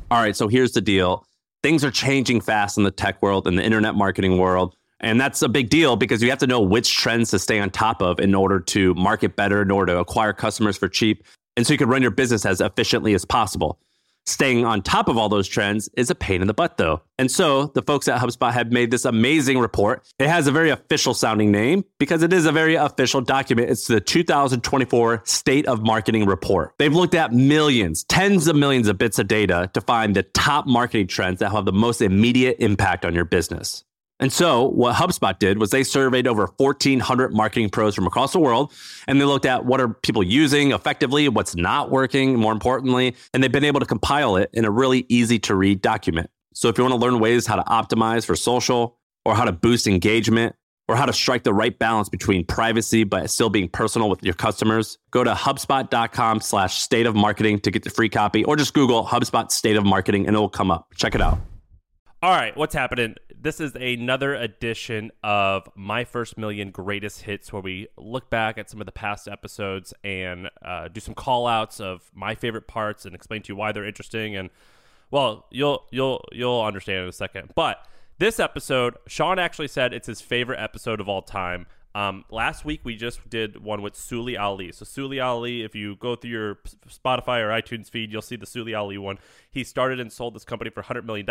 All right, so here's the deal. Things are changing fast in the tech world and the internet marketing world. And that's a big deal because you have to know which trends to stay on top of in order to market better, in order to acquire customers for cheap, and so you can run your business as efficiently as possible. Staying on top of all those trends is a pain in the butt, though. And so the folks at HubSpot have made this amazing report. It has a very official sounding name because it is a very official document. It's the 2024 State of Marketing Report. They've looked at millions, tens of millions of bits of data to find the top marketing trends that have the most immediate impact on your business. And so what HubSpot did was they surveyed over 1,400 marketing pros from across the world, and they looked at what are people using effectively, what's not working, more importantly, and they've been able to compile it in a really easy to read document. So if you want to learn ways how to optimize for social, or how to boost engagement, or how to strike the right balance between privacy but still being personal with your customers, go to HubSpot.com/state of marketing to get the free copy, or just Google HubSpot State of Marketing and it will come up. Check it out. All right, what's happening? This is another edition of My First Million Greatest Hits, where we look back at some of the past episodes and do some call-outs of my favorite parts and explain to you why they're interesting. And well, you'll understand in a second. But this episode, Sean actually said it's his favorite episode of all time. Last week we just did one with Suli Ali. So Suli Ali, if you go through your Spotify or iTunes feed, you'll see the Suli Ali one. He started and sold this company for $100 million,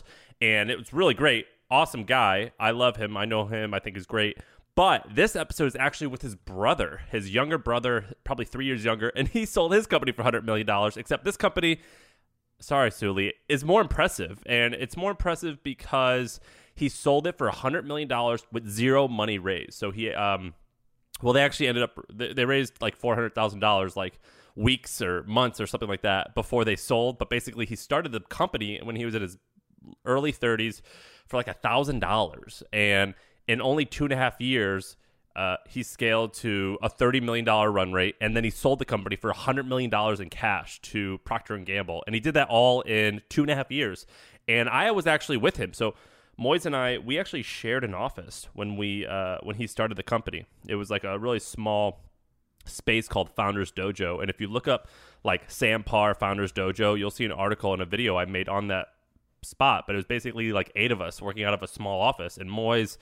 and it was really great. Awesome guy. I love him. I know him. I think he's great. But this episode is actually with his brother, his younger brother, probably 3 years younger, and he sold his company for $100 million, except this company, sorry, Suli, is more impressive. And it's more impressive because he sold it for $100 million with zero money raised. So he, they actually ended up, they raised like $400,000 like weeks or months or something like that before they sold. But basically he started the company when he was in his early 30s for like $1,000. And in only 2.5 years, he scaled to a $30 million run rate. And then he sold the company for $100 million in cash to Procter & Gamble. And he did that all in 2.5 years. And I was actually with him. So Moise and I, we actually shared an office when he started the company. It was like a really small space called Founders Dojo. And if you look up like Sam Parr Founders Dojo, you'll see an article and a video I made on that spot. But it was basically like 8 of us working out of a small office. And Moise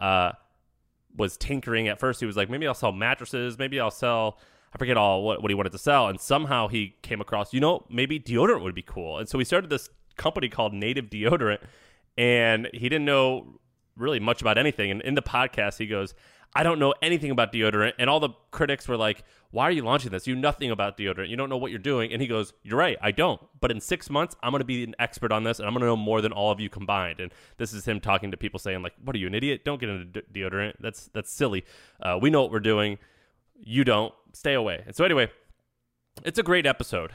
was tinkering at first. He was like, maybe I'll sell mattresses. Maybe I'll sell, I forget all what he wanted to sell. And somehow he came across, maybe deodorant would be cool. And so we started this company called Native Deodorant. And he didn't know really much about anything. And in the podcast, he goes, I don't know anything about deodorant. And all the critics were like, why are you launching this? You know nothing about deodorant. You don't know what you're doing. And he goes, you're right, I don't. But in 6 months, I'm going to be an expert on this, and I'm going to know more than all of you combined. And this is him talking to people saying, like, what are you, an idiot? Don't get into deodorant. That's silly. We know what we're doing. You don't. Stay away. And so anyway, it's a great episode.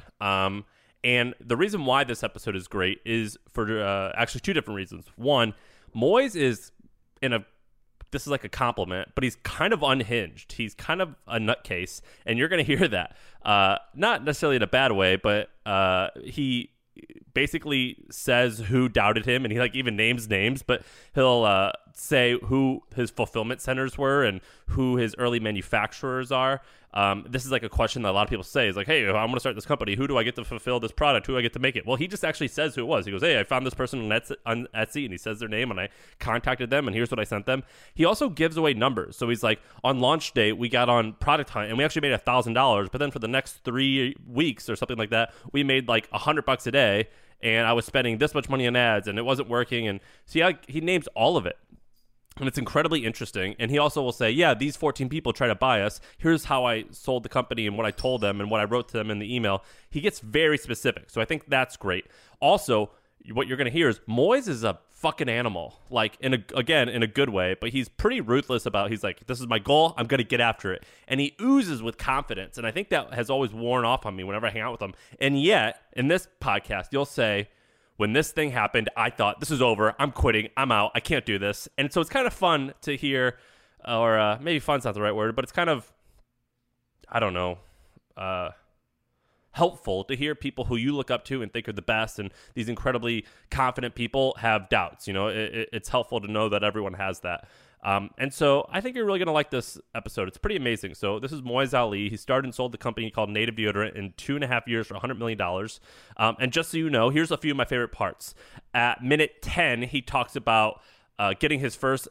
And the reason why this episode is great is for actually 2 different reasons. One, Moise is this is like a compliment, but he's kind of unhinged. He's kind of a nutcase, and you're going to hear that. Not necessarily in a bad way, but he basically says who doubted him, and he like even names names, but he'll say who his fulfillment centers were and who his early manufacturers are. This is like a question that a lot of people say is like, hey, I'm going to start this company. Who do I get to fulfill this product? Who do I get to make it? Well, he just actually says who it was. He goes, hey, I found this person on Etsy, and he says their name, and I contacted them, and here's what I sent them. He also gives away numbers. So he's like, on launch day, we got on Product Hunt, and we actually made $1,000, but then for the next 3 weeks or something like that, we made like $100 a day, and I was spending this much money on ads, and it wasn't working. And see, he names all of it. And it's incredibly interesting. And he also will say, yeah, these 14 people try to buy us. Here's how I sold the company and what I told them and what I wrote to them in the email. He gets very specific. So I think that's great. Also, what you're going to hear is Moise is a fucking animal, like in a good way, but he's pretty ruthless he's like, this is my goal. I'm going to get after it. And he oozes with confidence. And I think that has always worn off on me whenever I hang out with him. And yet in this podcast, you'll say, when this thing happened, I thought, this is over. I'm quitting. I'm out. I can't do this. And so it's kind of fun to hear, or maybe fun's not the right word, but it's kind of, I don't know, helpful to hear people who you look up to and think are the best, and these incredibly confident people have doubts. It's helpful to know that everyone has that. And so I think you're really going to like this episode. It's pretty amazing. So this is Moiz Ali. He started and sold the company called Native Deodorant in 2.5 years for $100 million. And just so you know, here's a few of my favorite parts. At minute 10, he talks about getting his first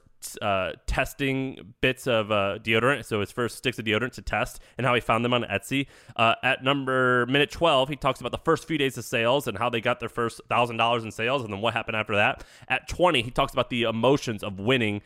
testing bits of deodorant, so his first sticks of deodorant to test, and how he found them on Etsy. At minute 12, he talks about the first few days of sales and how they got their first $1,000 in sales, and then what happened after that. At 20, he talks about the emotions of winning,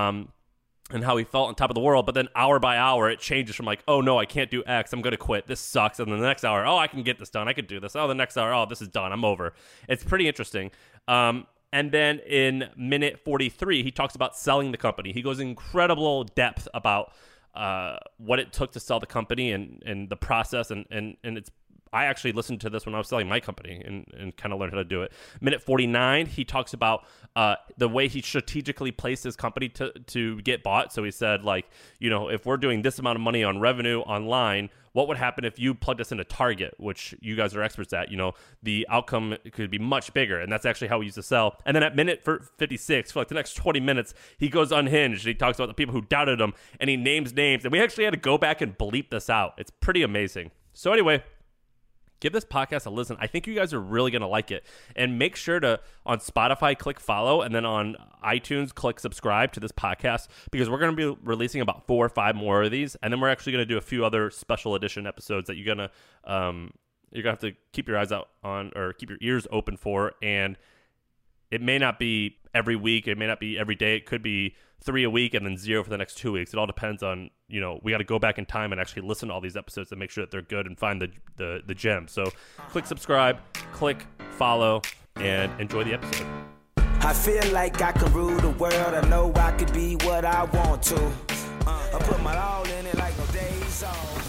and how he felt on top of the world. But then hour by hour, it changes from like, oh no, I can't do X, I'm going to quit, this sucks. And then the next hour, oh, I can get this done, I can do this. Oh, the next hour, oh, this is done, I'm over. It's pretty interesting. And then in minute 43, he talks about selling the company. He goes in incredible depth about what it took to sell the company and the process. And it's, I actually listened to this when I was selling my company and kind of learned how to do it. Minute 49, he talks about the way he strategically placed his company to get bought. So he said, like, you know, if we're doing this amount of money on revenue online, what would happen if you plugged us into Target, which you guys are experts at? You know, the outcome could be much bigger. And that's actually how we used to sell. And then at minute 56, for like the next 20 minutes, he goes unhinged. He talks about the people who doubted him, and he names names. And we actually had to go back and bleep this out. It's pretty amazing. So anyway, give this podcast a listen. I think you guys are really going to like it. And make sure to, on Spotify, click follow, and then on iTunes, click subscribe to this podcast, because we're going to be releasing about 4 or 5 more of these. And then we're actually going to do a few other special edition episodes that you're going to have to keep your eyes out on, or keep your ears open for. And it may not be every week. It may not be every day. It could be 3 a week and then 0 for the next 2 weeks. It all depends on, you know, we got to go back in time and actually listen to all these episodes and make sure that they're good and find the gems. So click subscribe, click follow, and enjoy the episode. I feel like I can rule the world. I know I could be what I want to. I put my all in it like no days off.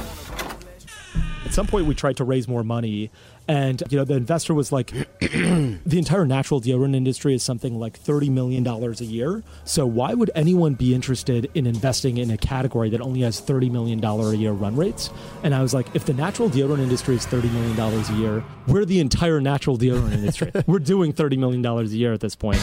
At some point, we tried to raise more money, and the investor was like, the entire natural deodorant industry is something like $30 million a year. So why would anyone be interested in investing in a category that only has $30 million a year run rates? And I was like, if the natural deodorant industry is $30 million a year, we're the entire natural deodorant industry. We're doing $30 million a year at this point.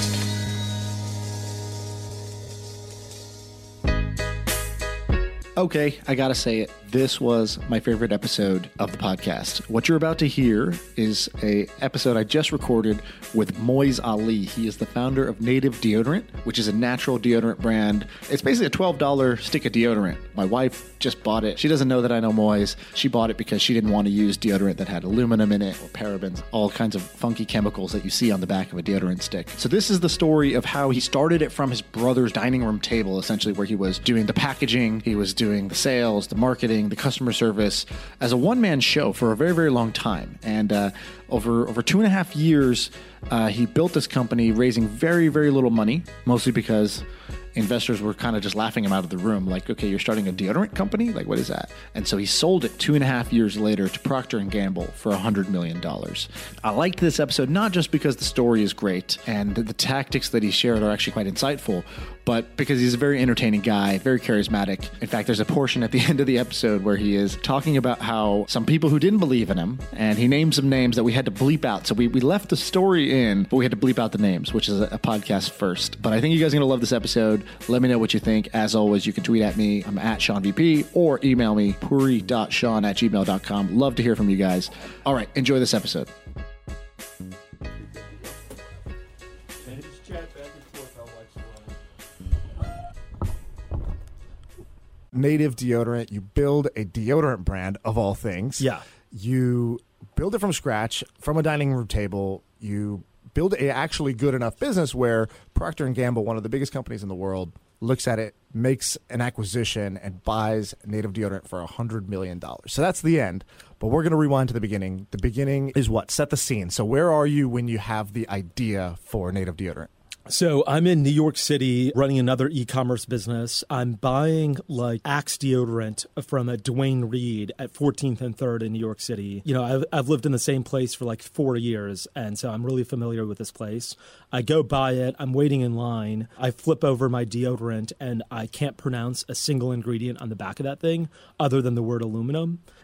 Okay, I gotta say it. This was my favorite episode of the podcast. What you're about to hear is a episode I just recorded with Moiz Ali. He is the founder of Native Deodorant, which is a natural deodorant brand. It's basically a $12 stick of deodorant. My wife just bought it. She doesn't know that I know Moiz. She bought it because she didn't want to use deodorant that had aluminum in it or parabens, all kinds of funky chemicals that you see on the back of a deodorant stick. So this is the story of how he started it from his brother's dining room table, essentially, where he was doing the packaging, he was doing the sales, the marketing, the customer service as a one-man show for a very, very long time. And over 2.5 years, he built this company raising very, very little money, mostly because investors were kind of just laughing him out of the room. Like, okay, you're starting a deodorant company? Like, what is that? And so he sold it 2.5 years later to Procter & Gamble for $100 million. I liked this episode, not just because the story is great and the tactics that he shared are actually quite insightful, but because he's a very entertaining guy, very charismatic. In fact, there's a portion at the end of the episode where he is talking about how some people who didn't believe in him, and he named some names that we had to bleep out. So we left the story in, but we had to bleep out the names, which is a podcast first. But I think you guys are going to love this episode. Let me know what you think. As always, you can tweet at me. I'm at SeanVP, or email me, puri.sean@gmail.com. Love to hear from you guys. All right, enjoy this episode. Native Deodorant, you build a deodorant brand of all things. Yeah. You build it from scratch, from a dining room table. You build a actually good enough business where Procter & Gamble, one of the biggest companies in the world, looks at it, makes an acquisition, and buys Native Deodorant for $100 million. So that's the end. But we're going to rewind to the beginning. The beginning is what? Set the scene. So where are you when you have the idea for Native Deodorant? So I'm in New York City running another e-commerce business. I'm buying like Axe deodorant from a Dwayne Reed at 14th and 3rd in New York City. I've lived in the same place for like 4 years, and so I'm really familiar with this place. I go buy it. I'm waiting in line. I flip over my deodorant, and I can't pronounce a single ingredient on the back of that thing other than the word aluminum.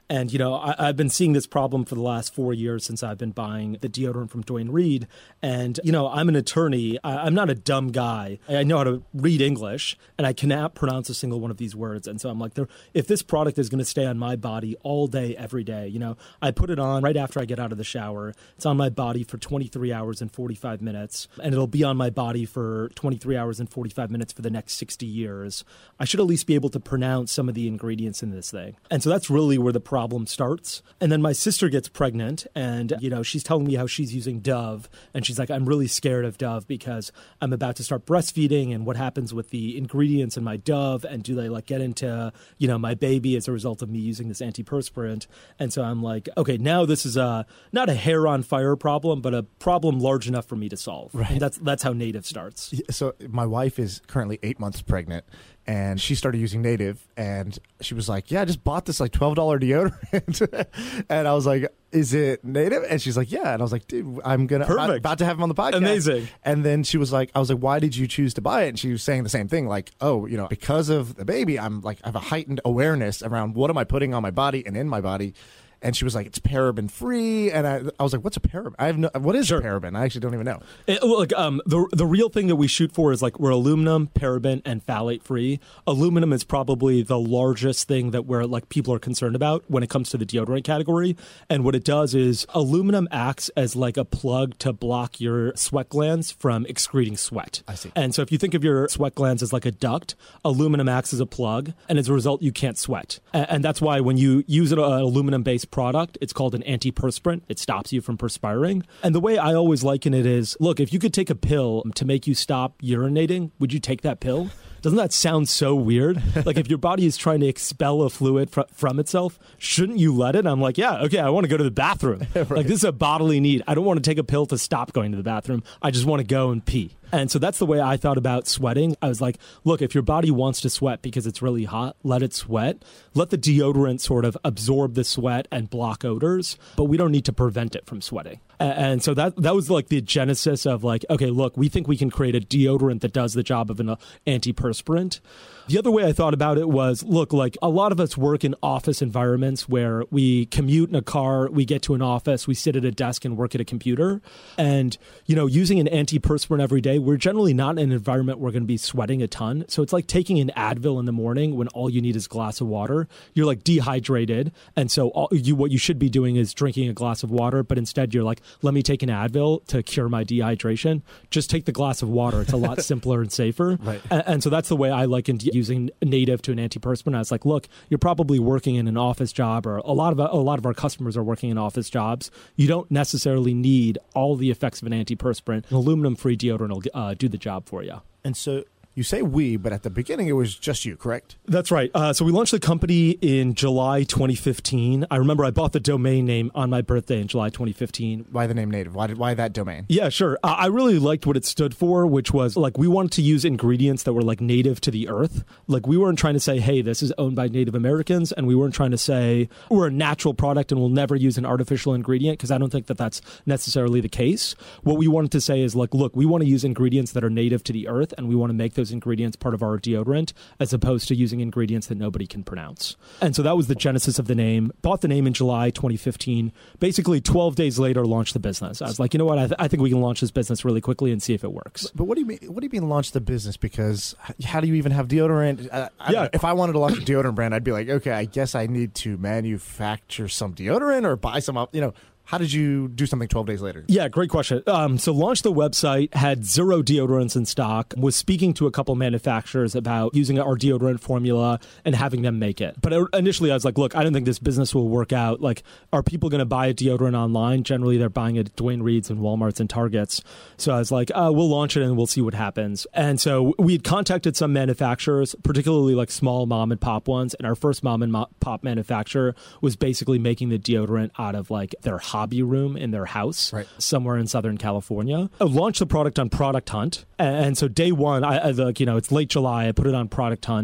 And, you know, I've been seeing this problem for the last 4 years since I've been buying the deodorant from Duane Reade. And, you know, I'm an attorney. I'm not a dumb guy. I know how to read English, and I cannot pronounce a single one of these words. And so I'm like, if this product is going to stay on my body all day, every day, you know, I put it on right after I get out of the shower. It's on my body for 23 hours and 45 minutes, and it'll be on my body for 23 hours and 45 minutes for the next 60 years. I should at least be able to pronounce some of the ingredients in this thing. And so that's really where the problem starts. And then my sister gets pregnant, and, you know, she's telling me how she's using Dove, and she's like, I'm really scared of Dove because I'm about to start breastfeeding, and what happens with the ingredients in my Dove, and do they like get into, you know, my baby as a result of me using this antiperspirant? And so I'm like, okay, now this is not a hair on fire problem, but a problem large enough for me to solve. Right. And that's how Native starts. So my wife is currently 8 months pregnant, and she started using Native, and she was like, yeah, I just bought this like $12 deodorant. And I was like, is it Native? And she's like, yeah. And I was like, dude, I'm about to have him on the podcast. Amazing. And then she was like, I was like, why did you choose to buy it? And she was saying the same thing, like, oh, you know, because of the baby, I have a heightened awareness around what am I putting on my body and in my body. And she was like, it's paraben free. And I was like, what's a paraben? What is a paraben? I actually don't even know. The real thing that we shoot for is like we're aluminum, paraben, and phthalate free. Aluminum is probably the largest thing that people are concerned about when it comes to the deodorant category. And what it does is aluminum acts as like a plug to block your sweat glands from excreting sweat. I see. And so if you think of your sweat glands as like a duct, aluminum acts as a plug. And as a result, you can't sweat. And that's why when you use an aluminum-based product, it's called an antiperspirant. It stops you from perspiring. And the way I always liken it is, look, if you could take a pill to make you stop urinating, would you take that pill? Doesn't that sound so weird? Like if your body is trying to expel a fluid from itself, shouldn't you let it? I'm like, yeah, okay, I want to go to the bathroom. Right. Like this is a bodily need. I don't want to take a pill to stop going to the bathroom. I just want to go and pee. And so that's the way I thought about sweating. I was like, look, if your body wants to sweat because it's really hot, let it sweat. Let the deodorant sort of absorb the sweat and block odors, but we don't need to prevent it from sweating. And so that was like the genesis of like, okay, look, we think we can create a deodorant that does the job of an antiperspirant. The other way I thought about it was, look, like a lot of us work in office environments where we commute in a car, we get to an office, we sit at a desk and work at a computer. And, you know, using an antiperspirant every day, we're generally not in an environment where we're going to be sweating a ton. So it's like taking an Advil in the morning when all you need is a glass of water. You're like dehydrated. And so what you should be doing is drinking a glass of water, but instead you're like, let me take an Advil to cure my dehydration. Just take the glass of water. It's a lot simpler and safer. Right. And so that's the way I likened using Native to an antiperspirant. I was like, look, you're probably working in an office job, or a lot of our customers are working in office jobs. You don't necessarily need all the effects of an antiperspirant. An aluminum-free deodorant will do the job for you. And so you say we, but at the beginning it was just you, correct? That's right. So we launched the company in July 2015. I remember I bought the domain name on my birthday in July 2015. Why the name Native? Why that domain? Yeah, sure. I really liked what it stood for, which was like we wanted to use ingredients that were like native to the earth. Like we weren't trying to say, hey, this is owned by Native Americans, and we weren't trying to say we're a natural product and we'll never use an artificial ingredient, because I don't think that that's necessarily the case. What we wanted to say is like, look, we want to use ingredients that are native to the earth, and we want to make those ingredients part of our deodorant, as opposed to using ingredients that nobody can pronounce. And so that was the genesis of the name. Bought the name in July 2015. Basically 12 days later, launched the business. I was like, you know what? I think we can launch this business really quickly and see if it works. But what do you mean? What do you mean launch the business? Because how do you even have deodorant? If I wanted to launch a deodorant brand, I'd be like, okay, I guess I need to manufacture some deodorant or buy some up. You know. How did you do something 12 days later? Yeah, great question. So launched the website, had 0 deodorants in stock, was speaking to a couple manufacturers about using our deodorant formula and having them make it. But initially I was like, look, I don't think this business will work out. Like, are people going to buy a deodorant online? Generally, they're buying it at Duane Reade's and Walmart's and Target's. So I was like, we'll launch it and we'll see what happens. And so we had contacted some manufacturers, particularly like small mom and pop ones. And our first mom and pop manufacturer was basically making the deodorant out of like their hobby room in their house, right, somewhere in Southern California. I launched the product on Product Hunt. And so day one, it's late July, I put it on Product Hunt.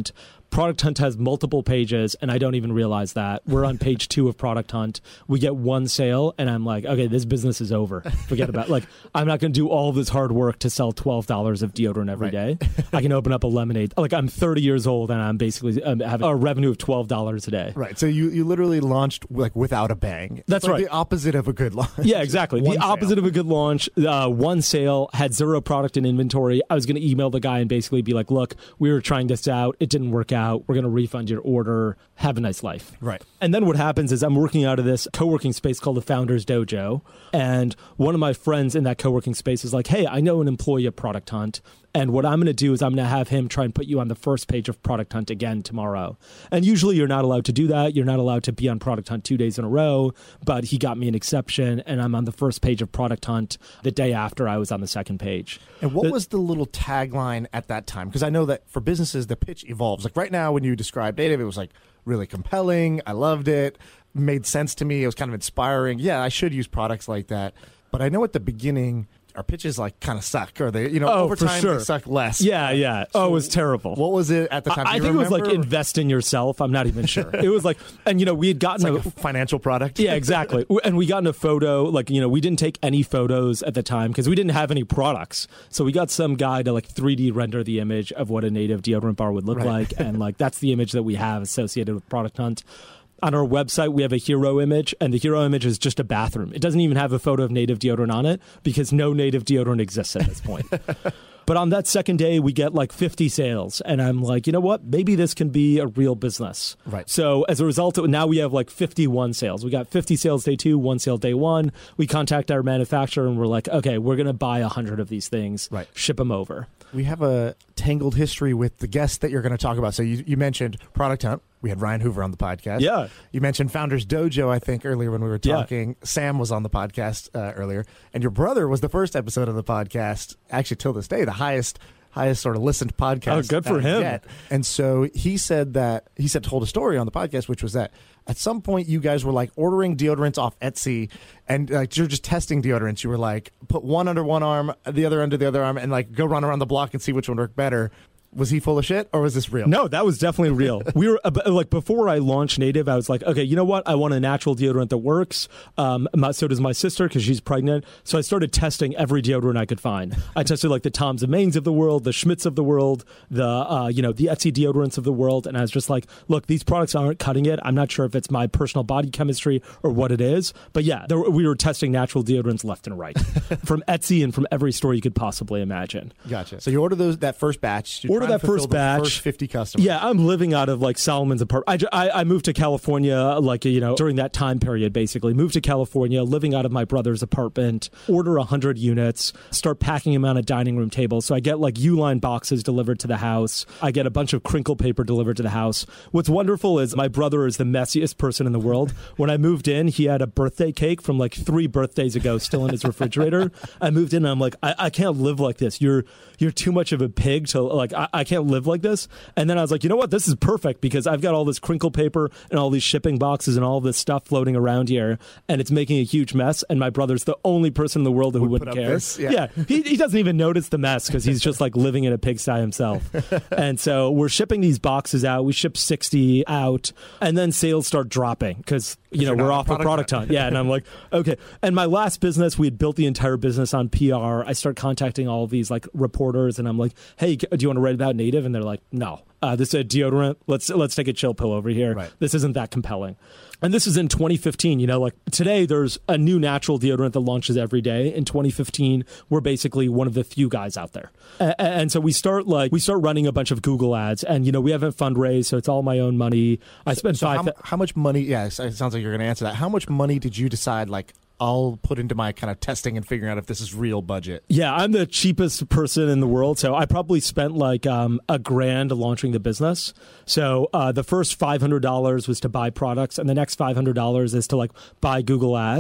Product Hunt has multiple pages, and I don't even realize that. We're on page 2 of Product Hunt. We get one sale, and I'm like, okay, this business is over. Forget about it. Like, I'm not going to do all this hard work to sell $12 of deodorant every day. I can open up a lemonade. Like, I'm 30 years old, and I'm basically having a revenue of $12 a day. Right. So you literally launched like without a bang. That's like right. The opposite of a good launch. Yeah, exactly. The opposite of a good launch. One sale, had 0 product in inventory. I was going to email the guy and basically be like, look, we were trying this out. It didn't work out. We're going to refund your order. Have a nice life. Right. And then what happens is I'm working out of this co-working space called the Founders Dojo. And one of my friends in that co-working space is like, hey, I know an employee at Product Hunt. And what I'm going to do is I'm going to have him try and put you on the first page of Product Hunt again tomorrow. And usually you're not allowed to do that. You're not allowed to be on Product Hunt 2 days in a row. But he got me an exception, and I'm on the first page of Product Hunt the day after I was on the second page. And what was the little tagline at that time? Because I know that for businesses, the pitch evolves. Like right now, when you describe Native, it was like really compelling. I loved it. Made sense to me. It was kind of inspiring. Yeah, I should use products like that. But I know at the beginning, our pitches like kind of suck, or they, over for time sure. they suck less. Yeah. So it was terrible. What was it at the time? I think it was like invest in yourself. I'm not even sure. It was like, and we had gotten a financial product. Yeah, exactly. And we got in a photo, like, we didn't take any photos at the time because we didn't have any products. So we got some guy to like 3D render the image of what a Native deodorant bar would look like. And like, that's the image that we have associated with Product Hunt. On our website, we have a hero image, and the hero image is just a bathroom. It doesn't even have a photo of Native deodorant on it because no Native deodorant exists at this point. But on that second day, we get like 50 sales. And I'm like, you know what? Maybe this can be a real business. Right. So as a result, now we have like 51 sales. We got 50 sales day 2, 1 sale day 1. We contact our manufacturer and we're like, okay, we're going to buy 100 of these things, ship them over. We have a tangled history with the guests that you're going to talk about. So you mentioned Product Hunt. We had Ryan Hoover on the podcast. Yeah. You mentioned Founders Dojo, I think, earlier when we were talking. Yeah. Sam was on the podcast earlier. And your brother was the first episode of the podcast, actually till this day, the highest sort of listened podcast. Oh, good for him. Yet. And so he told a story on the podcast, which was that at some point you guys were like ordering deodorants off Etsy, and like you're just testing deodorants. You were like, put one under one arm, the other under the other arm, and like go run around the block and see which one worked better. Was he full of shit, or was this real? No, that was definitely real. We were like, before I launched Native, I was like, okay, you know what? I want a natural deodorant that works. So does my sister because she's pregnant. So I started testing every deodorant I could find. I tested like the Toms and Mains of the world, the Schmitz of the world, the Etsy deodorants of the world, and I was just like, look, these products aren't cutting it. I'm not sure if it's my personal body chemistry or what it is, but yeah, we were testing natural deodorants left and right from Etsy and from every store you could possibly imagine. Gotcha. So you order that first batch. That first batch, first 50 customers. Yeah, I'm living out of like Solomon's apartment. I moved to California, like during that time period. Basically, moved to California, living out of my brother's apartment. Order 100 units, start packing them on a dining room table. So I get like Uline boxes delivered to the house. I get a bunch of crinkle paper delivered to the house. What's wonderful is my brother is the messiest person in the world. When I moved in, he had a birthday cake from like 3 birthdays ago still in his refrigerator. I moved in, and I'm like, I can't live like this. You're too much of a pig to like. I can't live like this. And then I was like, you know what? This is perfect because I've got all this crinkle paper and all these shipping boxes and all this stuff floating around here, and it's making a huge mess. And my brother's the only person in the world who wouldn't care. Yeah. He doesn't even notice the mess because he's just like living in a pigsty himself. And so we're shipping these boxes out. We ship 60 out, and then sales start dropping because we're off of Product Hunt. Yeah, and I'm like, okay. And my last business, we had built the entire business on PR. I start contacting all of these like reporters, and I'm like, hey, do you want to write about Native? And they're like, no. This is a deodorant. Let's take a chill pill over here. Right. This isn't that compelling. And this is in 2015. Like today, there's a new natural deodorant that launches every day. In 2015, we're basically one of the few guys out there. And so we start running a bunch of Google ads, and we haven't fundraised, so it's all my own money. I spent how much money? Yeah, it sounds like you're going to answer that. How much money did you decide like I'll put into my kind of testing and figuring out if this is real budget? Yeah, I'm the cheapest person in the world, so I probably spent like $1,000 launching the business. So the first $500 was to buy products, and the next $500 is to like buy Google ads.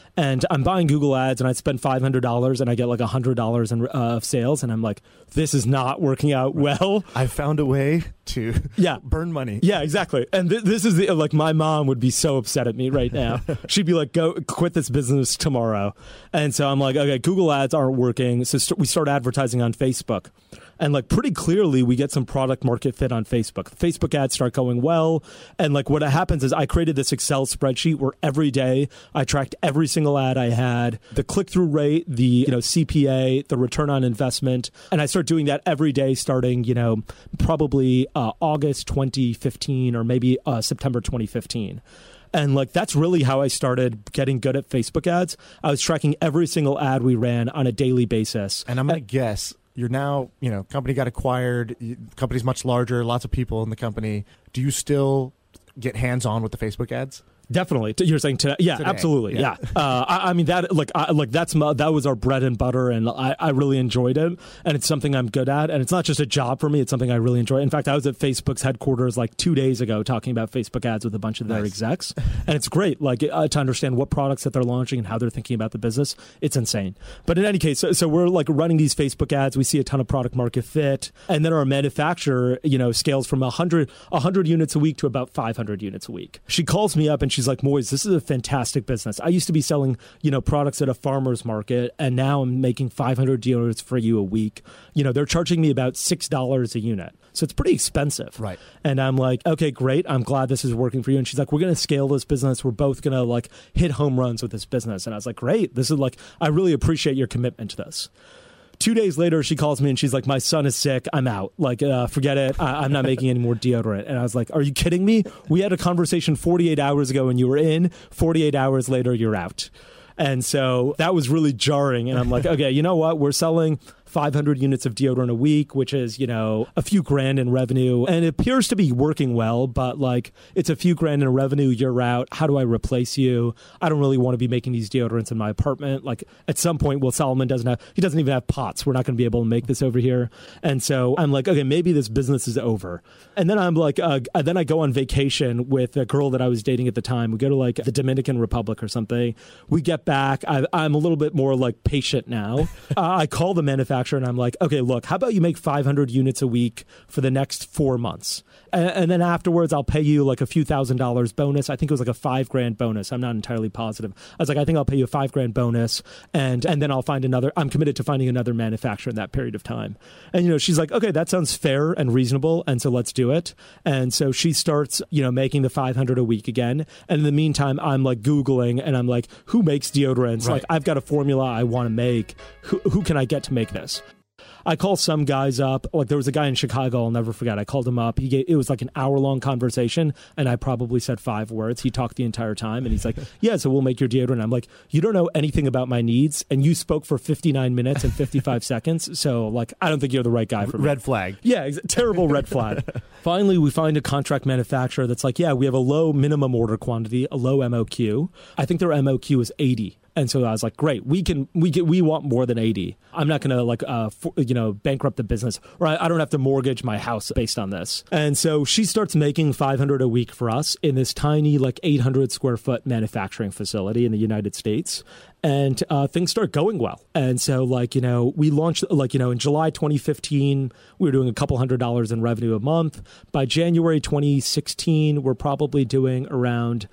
and I'm buying Google ads and I spend $500 and I get like $100 of sales. And I'm like, this is not working out well. I found a way to burn money. Yeah, exactly. And this is like, my mom would be so upset at me right now. She'd be like, go quit this business tomorrow. And so I'm like, okay, Google ads aren't working. So we start advertising on Facebook. And like pretty clearly we get some product market fit on Facebook. Facebook ads start going well. And like what happens is I created this Excel spreadsheet where every day I tracked every single ad I had, the click-through rate, the CPA, the return on investment. And I start doing that every day starting, probably August 2015 or maybe September 2015. And like that's really how I started getting good at Facebook ads. I was tracking every single ad we ran on a daily basis. And I'm going to guess you're now, company got acquired, company's much larger, lots of people in the company. Do you still get hands-on with the Facebook ads? Definitely. You're saying today? Yeah, today. Absolutely. Yeah. I mean that that was our bread and butter, and I really enjoyed it, and it's something I'm good at, and it's not just a job for me. It's something I really enjoy. In fact, I was at Facebook's headquarters like 2 days ago talking about Facebook ads with a bunch of their execs, and it's great. Like to understand what products that they're launching and how they're thinking about the business. It's insane. But in any case, so we're like running these Facebook ads. We see a ton of product market fit, and then our manufacturer, scales from 100 units a week to about 500 units a week. She calls me up and she's like, Moise, this is a fantastic business. I used to be selling, products at a farmer's market, and now I'm making 500 deodorants for you a week. They're charging me about $6 a unit. So it's pretty expensive. Right. And I'm like, okay, great. I'm glad this is working for you. And she's like, we're going to scale this business. We're both going to like hit home runs with this business. And I was like, great. This is like, I really appreciate your commitment to this. 2 days later, she calls me and she's like, my son is sick. I'm out. Like, forget it. I'm not making any more deodorant. And I was like, are you kidding me? We had a conversation 48 hours ago and you were in. 48 hours later, you're out. And so that was really jarring. And I'm like, okay, you know what? We're selling 500 units of deodorant a week, which is, a few grand in revenue. And it appears to be working well, but like it's a few grand in revenue, you're out. How do I replace you? I don't really want to be making these deodorants in my apartment. Like at some point, Solomon doesn't even have pots. We're not going to be able to make this over here. And so I'm like, okay, maybe this business is over. And then I'm like, then I go on vacation with a girl that I was dating at the time. We go to like the Dominican Republic or something. We get back. I'm a little bit more like patient now. I call the manufacturer and I'm like, okay, look, how about you make 500 units a week for the next 4 months? And then afterwards, I'll pay you like a few $1,000s bonus. I think it was like a $5,000 bonus. I'm not entirely positive. I was like, I think I'll pay you a $5,000 bonus. And then I'll find another. I'm committed to finding another manufacturer in that period of time. And, she's like, okay, that sounds fair and reasonable. And so let's do it. And so she starts, making the 500 a week again. And in the meantime, I'm like Googling and I'm like, who makes deodorants? Right. Like I've got a formula I want to make. Who can I get to make this? I call some guys up. Like there was a guy in Chicago, I'll never forget. I called him up. It was like an hour-long conversation, and I probably said 5 words. He talked the entire time, and he's like, yeah, so we'll make your deodorant. I'm like, you don't know anything about my needs, and you spoke for 59 minutes and 55 seconds, so like, I don't think you're the right guy for me. Red flag. Yeah, terrible red flag. Finally, we find a contract manufacturer that's like, yeah, we have a low minimum order quantity, a low MOQ. I think their MOQ is 80. And so I was like, great, we want more than 80. I'm not going to bankrupt the business, or I don't have to mortgage my house based on this. And so she starts making 500 a week for us in this tiny, like 800 square foot manufacturing facility in the United States. And things start going well. And so, we launched, in July 2015, we were doing a couple $100s in revenue a month. By January 2016, we're probably doing around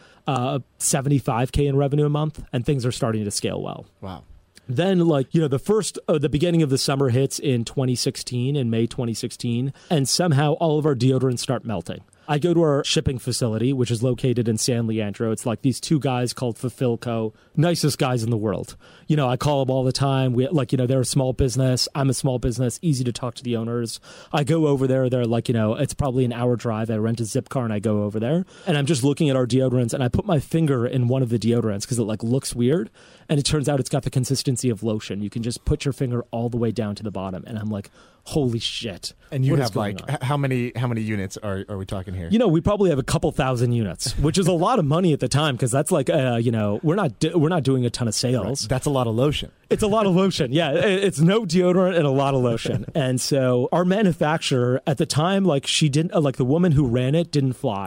$75K in revenue a month, and things are starting to scale well. Wow. Then, the beginning of the summer hits in 2016, in May 2016, and somehow all of our deodorants start melting. I go to our shipping facility, which is located in San Leandro. It's like these 2 guys called Fulfillco, nicest guys in the world. I call them all the time. They're a small business. I'm a small business, easy to talk to the owners. I go over there. They're like, it's probably an hour drive. I rent a zip car and I go over there. And I'm just looking at our deodorants and I put my finger in one of the deodorants because it looks weird. And it turns out it's got the consistency of lotion. You can just put your finger all the way down to the bottom. And I'm like, holy shit. And you have how many units are we talking here? We probably have a couple thousand units, which is a lot of money at the time because that's like, we're not doing a ton of sales. Right. That's a lot of lotion. It's a lot of lotion. Yeah, it's no deodorant and a lot of lotion. And so our manufacturer at the time, she didn't, the woman who ran it didn't fly.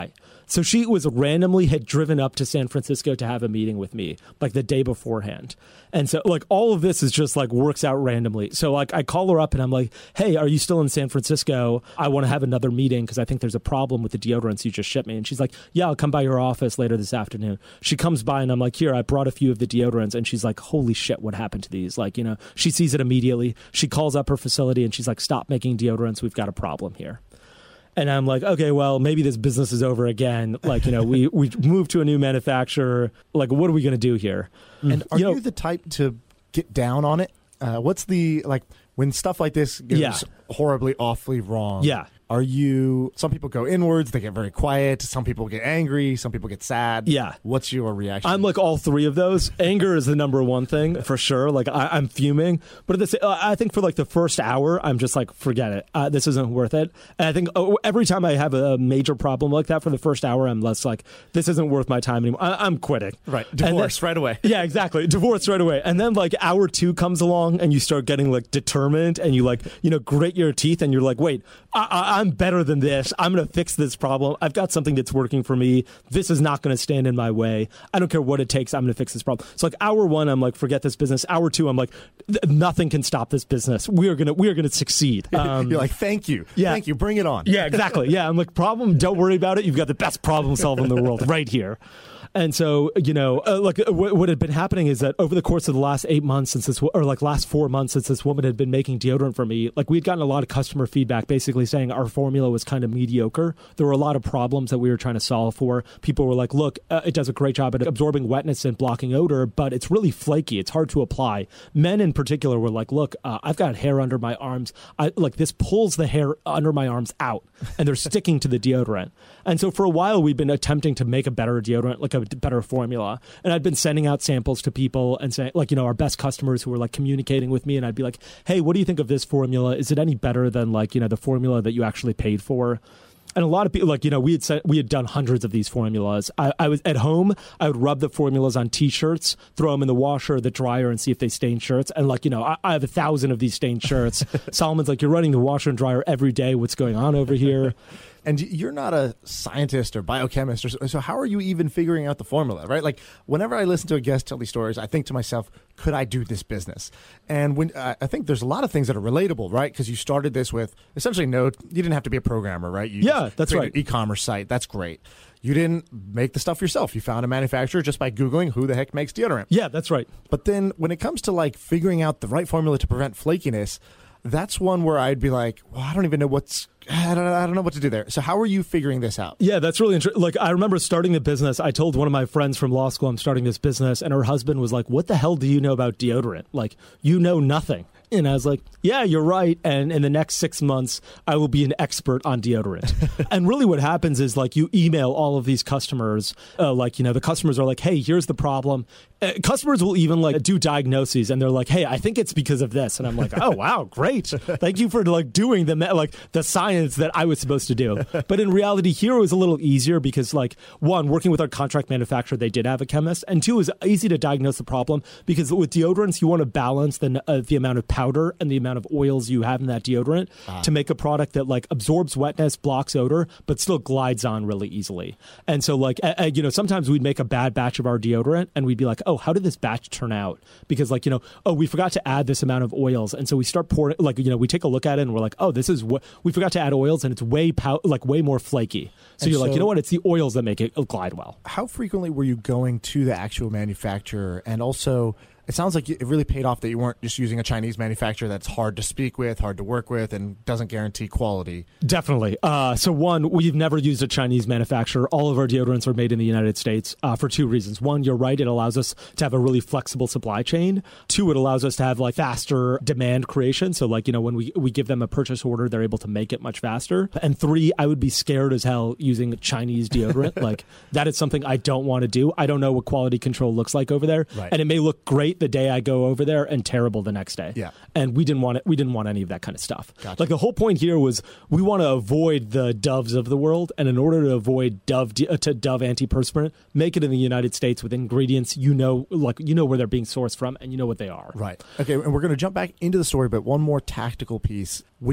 So she was randomly had driven up to San Francisco to have a meeting with me, like the day beforehand. And so like all of this is just like works out randomly. So like I call her up and I'm like, hey, are you still in San Francisco? I want to have another meeting because I think there's a problem with the deodorants you just shipped me. And she's like, yeah, I'll come by your office later this afternoon. She comes by and I'm like, here, I brought a few of the deodorants. And she's like, holy shit, what happened to these? Like, you know, she sees it immediately. She calls up her facility and she's like, stop making deodorants. We've got a problem here. And I'm like, okay, well, maybe this business is over again. Like, you know, we moved to a new manufacturer. Like, what are we going to do here? And are you the type to get down on it? What's the, like, when stuff like this goes horribly, awfully wrong? Yeah. Are you, some people go inwards, they get very quiet. Some people get angry. Some people get sad. Yeah. What's your reaction? I'm like all three of those. Anger is the number one thing for sure. Like I'm fuming. But I think for like the first hour, I'm just like, forget it. This isn't worth it. And I think every time I have a major problem like that for the first hour, I'm less like, this isn't worth my time anymore. I'm quitting. Right. Divorce right away. Yeah, exactly. Divorce right away. And then like hour 2 comes along and you start getting like determined and you like, you know, grit your teeth and you're like, wait, I'm better than this. I'm going to fix this problem. I've got something that's working for me. This is not going to stand in my way. I don't care what it takes. I'm going to fix this problem. So like hour 1, I'm like, forget this business. Hour 2, I'm like, nothing can stop this business. We are going to succeed. You're like, thank you. Yeah. Thank you. Bring it on. Yeah, exactly. Yeah. I'm like, problem. Don't worry about it. You've got the best problem solver in the world right here. And so, you know, like what had been happening is that over the course of the last 8 months since this, or like last 4 months since this woman had been making deodorant for me, like we'd gotten a lot of customer feedback basically saying our formula was kind of mediocre. There were a lot of problems that we were trying to solve for. People were like, look, it does a great job at absorbing wetness and blocking odor, but it's really flaky. It's hard to apply. Men in particular were like, look, I've got hair under my arms. Like this pulls the hair under my arms out and they're sticking to the deodorant. And so for a while, we've been attempting to make a better deodorant, like a better formula. And I'd been sending out samples to people and saying, like, you know, our best customers who were like communicating with me. And I'd be like, hey, what do you think of this formula? Is it any better than like, you know, the formula that you actually paid for? And a lot of people, like, you know, we had done hundreds of these formulas. I was at home. I would rub the formulas on T-shirts, throw them in the washer or the dryer and see if they stain shirts. And like, you know, I have 1,000 of these stained shirts. Solomon's like, you're running the washer and dryer every day. What's going on over here? And you're not a scientist or biochemist, so how are you even figuring out the formula, right? Like, whenever I listen to a guest tell these stories, I think to myself, could I do this business? And when I think there's a lot of things that are relatable, right? Because you started this with essentially you didn't have to be a programmer, right? That's right. An e-commerce site. That's great. You didn't make the stuff yourself. You found a manufacturer just by Googling who the heck makes deodorant. Yeah, that's right. But then when it comes to like figuring out the right formula to prevent flakiness, that's one where I'd be like, well, I don't even know I don't know what to do there. So how are you figuring this out? Yeah, that's really interesting. Like, I remember starting the business. I told one of my friends from law school I'm starting this business, and her husband was like, what the hell do you know about deodorant? Like, you know nothing. And I was like, yeah, you're right. And in the next 6 months, I will be an expert on deodorant. And really what happens is like you email all of these customers, like, you know, the customers are like, hey, here's the problem. Customers will even like do diagnoses and they're like, hey, I think it's because of this. And I'm like, oh, wow, great. Thank you for like doing the science that I was supposed to do. But in reality, here it was a little easier because like, one, working with our contract manufacturer, they did have a chemist. And two, it was easy to diagnose the problem because with deodorants, you want to balance the amount of powder and the amount of oils you have in that deodorant to make a product that like absorbs wetness, blocks odor, but still glides on really easily. And so like, you know, sometimes we'd make a bad batch of our deodorant and we'd be like, oh, how did this batch turn out? Because like, you know, oh, we forgot to add this amount of oils. And so we start pouring, like, you know, we take a look at it and we're like, oh, this is what we forgot to add oils and it's way more flaky. So you're like, you know what? It's the oils that make it glide well. How frequently were you going to the actual manufacturer? And also, it sounds like it really paid off that you weren't just using a Chinese manufacturer that's hard to speak with, hard to work with, and doesn't guarantee quality. Definitely. So one, we've never used a Chinese manufacturer. All of our deodorants are made in the United States for two reasons. One, you're right, it allows us to have a really flexible supply chain. Two, it allows us to have like faster demand creation. So like, you know, when we give them a purchase order, they're able to make it much faster. And three, I would be scared as hell using Chinese deodorant. Like that is something I don't want to do. I don't know what quality control looks like over there. Right. And it may look great the day I go over there and terrible the next day. Yeah. And we didn't want it. We didn't want any of that kind of stuff. Gotcha. Like the whole point here was we want to avoid the Doves of the world. And in order to avoid Dove antiperspirant, make it in the United States with ingredients, you know where they're being sourced from and you know what they are. Right. Okay. And we're going to jump back into the story, but one more tactical piece. When you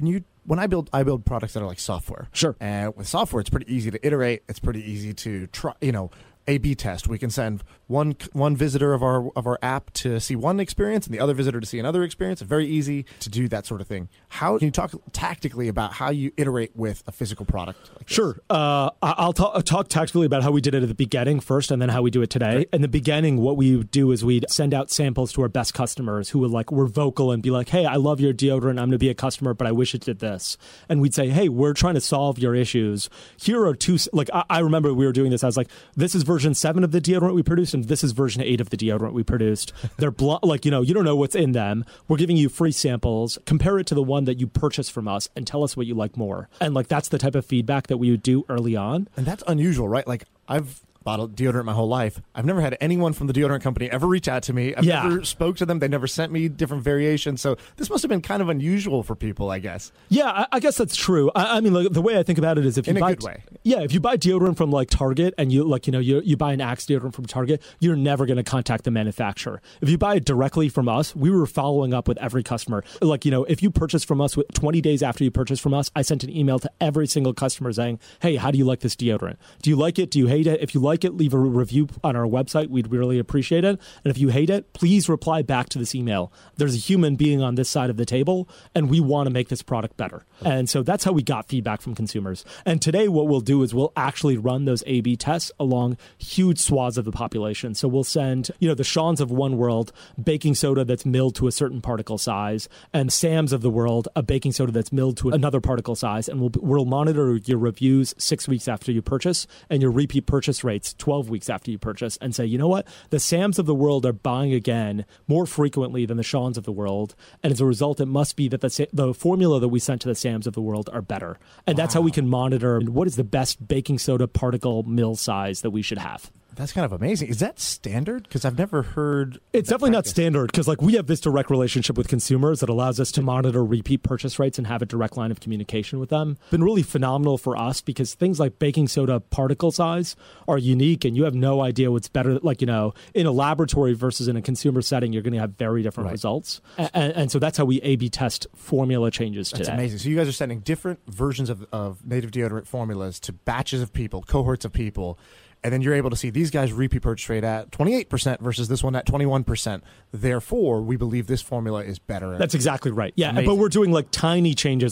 when I build products that are like software. Sure. And with software, it's pretty easy to iterate. It's pretty easy to try, A/B test. We can send one visitor of our app to see one experience and the other visitor to see another experience. It's very easy to do that sort of thing. How can you talk tactically about how you iterate with a physical product like this? Sure. I'll talk tactically about how we did it at the beginning first and then how we do it today. Right. In the beginning, what we would do is we'd send out samples to our best customers who were vocal and be like, hey, I love your deodorant. I'm going to be a customer, but I wish it did this. And we'd say, hey, we're trying to solve your issues. Here are two, I remember we were doing this. I was like, this is version 7 of the deodorant we produced, and this is version 8 of the deodorant we produced. They're you don't know what's in them. We're giving you free samples. Compare it to the one that you purchased from us and tell us what you like more. And that's the type of feedback that we would do early on. And that's unusual, right? Like, I've bottled deodorant my whole life. I've never had anyone from the deodorant company ever reach out to me. I've never spoke to them. They never sent me different variations. So this must have been kind of unusual for people, I guess. Yeah, I guess that's true. I mean, the way I think about it is if you buy good way. Yeah, if you buy deodorant from Target and you buy an Axe deodorant from Target, you're never going to contact the manufacturer. If you buy it directly from us, we were following up with every customer. If you purchase from us 20 days after you purchase from us, I sent an email to every single customer saying, hey, how do you like this deodorant? Do you like it? Do you hate it? If you like it, leave a review on our website. We'd really appreciate it. And if you hate it, please reply back to this email. There's a human being on this side of the table, and we want to make this product better. And so that's how we got feedback from consumers. And today what we'll do is we'll actually run those A/B tests along huge swaths of the population. So we'll send, the Sean's of one world, baking soda that's milled to a certain particle size, and Sam's of the world, a baking soda that's milled to another particle size. And we'll monitor your reviews 6 weeks after you purchase and your repeat purchase rates 12 weeks after you purchase, and say, you know what? The Sams of the world are buying again more frequently than the Sean's of the world. And as a result, it must be that the formula that we sent to the Sams of the world are better. And that's how we can monitor what is the best baking soda particle mill size that we should have. That's kind of amazing. Is that standard? Because I've never heard. It's definitely not standard because we have this direct relationship with consumers that allows us to monitor repeat purchase rates and have a direct line of communication with them. It's been really phenomenal for us because things like baking soda particle size are unique and you have no idea what's better. In a laboratory versus in a consumer setting, you're going to have very different results. And so that's how we A/B test formula changes today. That's amazing. So you guys are sending different versions of native deodorant formulas to batches of people, cohorts of people. And then you're able to see these guys repeat purchase rate at 28% versus this one at 21%. Therefore, we believe this formula is better. That's exactly right. Yeah, amazing. But we're doing tiny changes,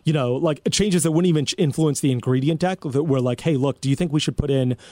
changes that wouldn't even influence the ingredient deck. That we're hey, look, do you think we should put in,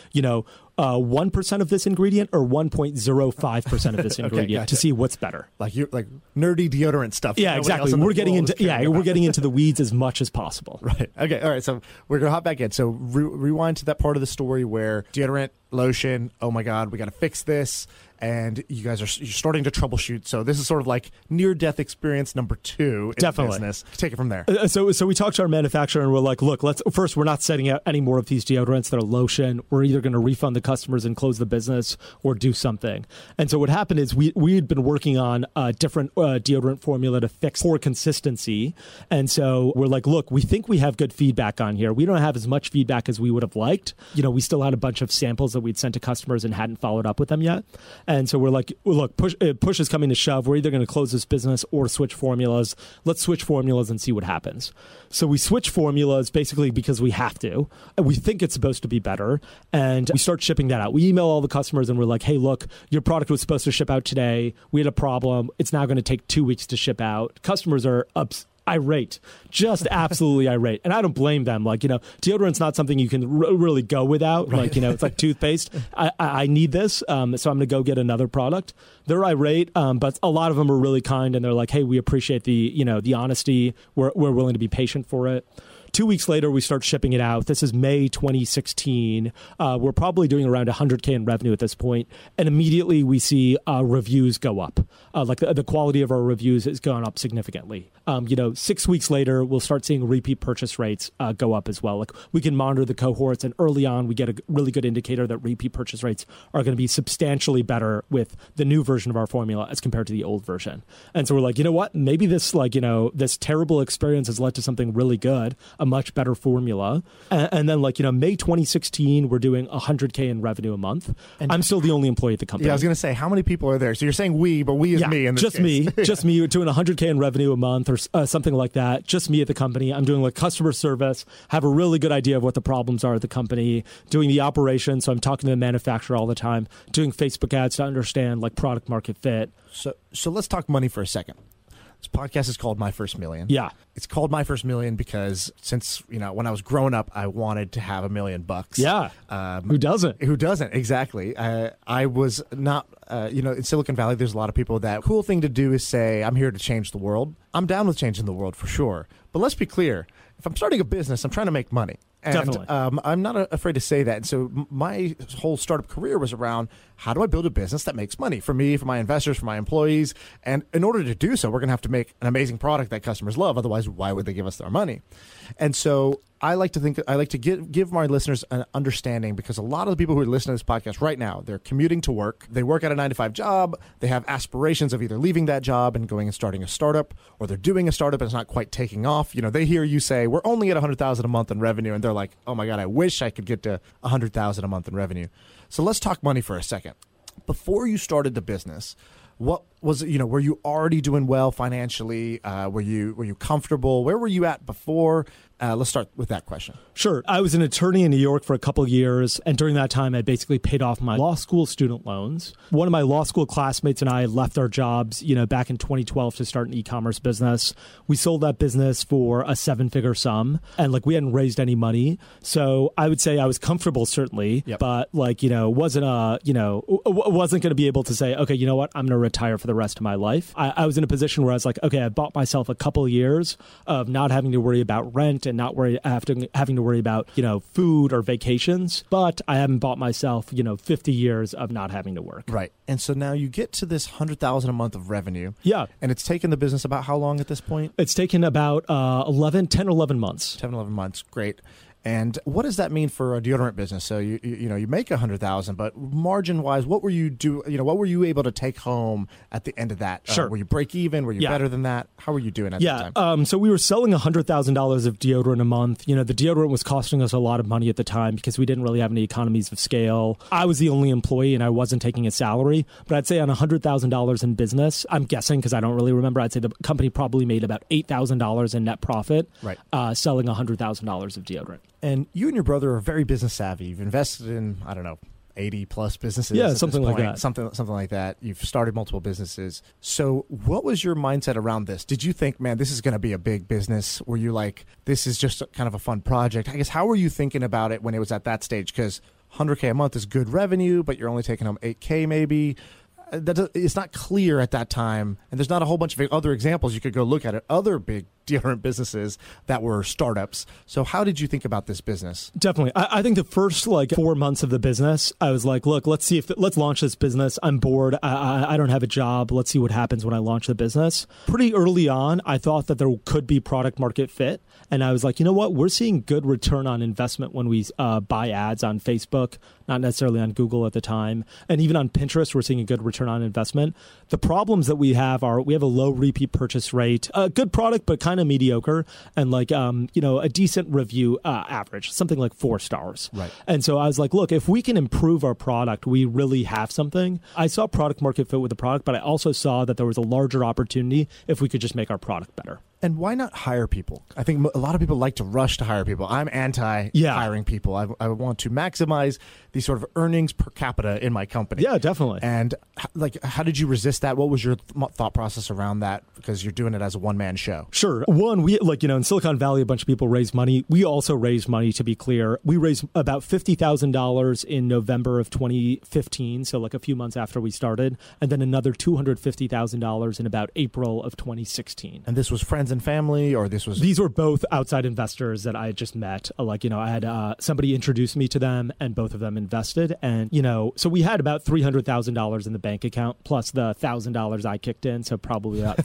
1% of this ingredient or 1.05% of this ingredient to see what's better? Nerdy deodorant stuff. Yeah, exactly. We're getting into the weeds as much as possible. Right. Okay. All right. So we're gonna hop back in. So rewind to that part of the story where deodorant, lotion. Oh my God, we got to fix this. And you're starting to troubleshoot. So this is sort of near-death experience number 2 in business. Take it from there. So we talked to our manufacturer and we're look, we're not setting out any more of these deodorants that are lotion. We're either going to refund the customers and close the business or do something. And so what happened is we had been working on a different deodorant formula to fix poor consistency. And so we're look, we think we have good feedback on here. We don't have as much feedback as we would have liked. We still had a bunch of samples that we'd sent to customers and hadn't followed up with them yet. And so we're look, push is coming to shove. We're either going to close this business or switch formulas. Let's switch formulas and see what happens. So we switch formulas basically because we have to. And we think it's supposed to be better. And we start shipping that out. We email all the customers and we're hey, look, your product was supposed to ship out today. We had a problem. It's now going to take 2 weeks to ship out. Customers are irate, just absolutely irate. And I don't blame them. Deodorant's not something you can really go without. Right. It's like toothpaste. I need this, so I'm going to go get another product. They're irate, but a lot of them are really kind, and they're hey, we appreciate the honesty. We're willing to be patient for it. 2 weeks later, we start shipping it out. This is May 2016. We're probably doing around $100K in revenue at this point. And immediately we see reviews go up. The quality of our reviews has gone up significantly. 6 weeks later, we'll start seeing repeat purchase rates go up as well. We can monitor the cohorts, and early on, we get a really good indicator that repeat purchase rates are going to be substantially better with the new version of our formula as compared to the old version. And so we're you know what? Maybe this, this terrible experience has led to something really good. A much better formula. And then like, May 2016, we're doing 100K in revenue a month. And I'm still the only employee at the company. Yeah, I was going to say, how many people are there? So you're saying we, but we is me in this just case. Me. Just me doing 100K in revenue a month or something like that. Just me at the company. I'm doing like customer service, have a really good idea of what the problems are at the company, doing the operation. So I'm talking to the manufacturer all the time, doing Facebook ads to understand like product market fit. So let's talk money for a second. This podcast is called My First Million. Yeah. It's called My First Million because since, when I was growing up, I wanted to have $1 million. Yeah. Who doesn't? Who doesn't? Exactly. I was not, in Silicon Valley, there's a lot of people that cool thing to do is say, I'm here to change the world. I'm down with changing the world for sure. But let's be clear. If I'm starting a business, I'm trying to make money. And, definitely. I'm not afraid to say that. And so my whole startup career was around how do I build a business that makes money for me, for my investors, for my employees. And in order to do so, we're going to have to make an amazing product that customers love. Otherwise, why would they give us our money? And so I like to give my listeners an understanding because a lot of the people who are listening to this podcast right now, they're commuting to work. They work at a 9-to-5 job. They have aspirations of either leaving that job and going and starting a startup, or they're doing a startup and it's not quite taking off. They hear you say, we're only at $100,000 a month in revenue. And they're like, oh my God, I wish I could get to $100,000 a month in revenue. So let's talk money for a second. Before you started the business, what was it, were you already doing well financially? Were you comfortable? Where were you at before? Let's start with that question. Sure. I was an attorney in New York for a couple of years. And during that time, I basically paid off my law school student loans. One of my law school classmates and I left our jobs, back in 2012 to start an e-commerce business. We sold that business for a 7-figure sum. And we hadn't raised any money. So I would say I was comfortable, certainly. Yep. But wasn't going to be able to say, okay, you know what? I'm going to retire for the rest of my life. I was in a position where I was like, okay, I bought myself a couple of years of not having to worry about rent and not having to worry about, food or vacations. But I haven't bought myself, 50 years of not having to work. Right. And so now you get to this $100,000 a month of revenue. Yeah. And it's taken the business about how long at this point? It's taken about 10 or 11 months. 10, 11 months. Great. And what does that mean for a deodorant business? So you make $100,000, but margin wise, what were you what were you able to take home at the end of that? Sure. Were you break even? Were you better than that? How were you doing at that time? So we were selling $100,000 of deodorant a month. The deodorant was costing us a lot of money at the time because we didn't really have any economies of scale. I was the only employee and I wasn't taking a salary, but I'd say on $100,000 in business, I'm guessing because I don't really remember, I'd say the company probably made about $8,000 in net profit, right? Selling $100,000 of deodorant. And you and your brother are very business savvy. You've invested in, 80 plus businesses. Yeah, something like that. Something like that. You've started multiple businesses. So what was your mindset around this? Did you think, man, this is going to be a big business? Were you like, this is just kind of a fun project? I guess, how were you thinking about it when it was at that stage? Because $100K a month is good revenue, but you're only taking home $8K maybe. It's not clear at that time, and there's not a whole bunch of other examples you could go look at other big deodorant businesses that were startups. So how did you think about this business? Definitely. I think the first 4 months of the business, I was like, look, let's launch this business. I'm bored. I don't have a job. Let's see what happens when I launch the business. Pretty early on, I thought that there could be product market fit. And I was like, you know what? We're seeing good return on investment when we buy ads on Facebook, not necessarily on Google at the time. And even on Pinterest, we're seeing a good return on investment. The problems that we have are we have a low repeat purchase rate, a good product, but kind of mediocre, and a decent review average, something like 4 stars. Right. And so I was like, look, if we can improve our product, we really have something. I saw product market fit with the product, but I also saw that there was a larger opportunity if we could just make our product better. And why not hire people? I think a lot of people like to rush to hire people. I'm anti-hiring people. I want to maximize the sort of earnings per capita in my company. Yeah, definitely. And how did you resist that? What was your thought process around that? Because you're doing it as a one-man show. Sure. One, we in Silicon Valley, a bunch of people raise money. We also raised money, to be clear. We raised about $50,000 in November of 2015, so a few months after we started, and then another $250,000 in about April of 2016. And this was friends and family, or this was... These were both outside investors that I had just met. I had somebody introduced me to them, and both of them invested. And, so we had about $300,000 in the bank account, plus the $1,000 I kicked in, so probably about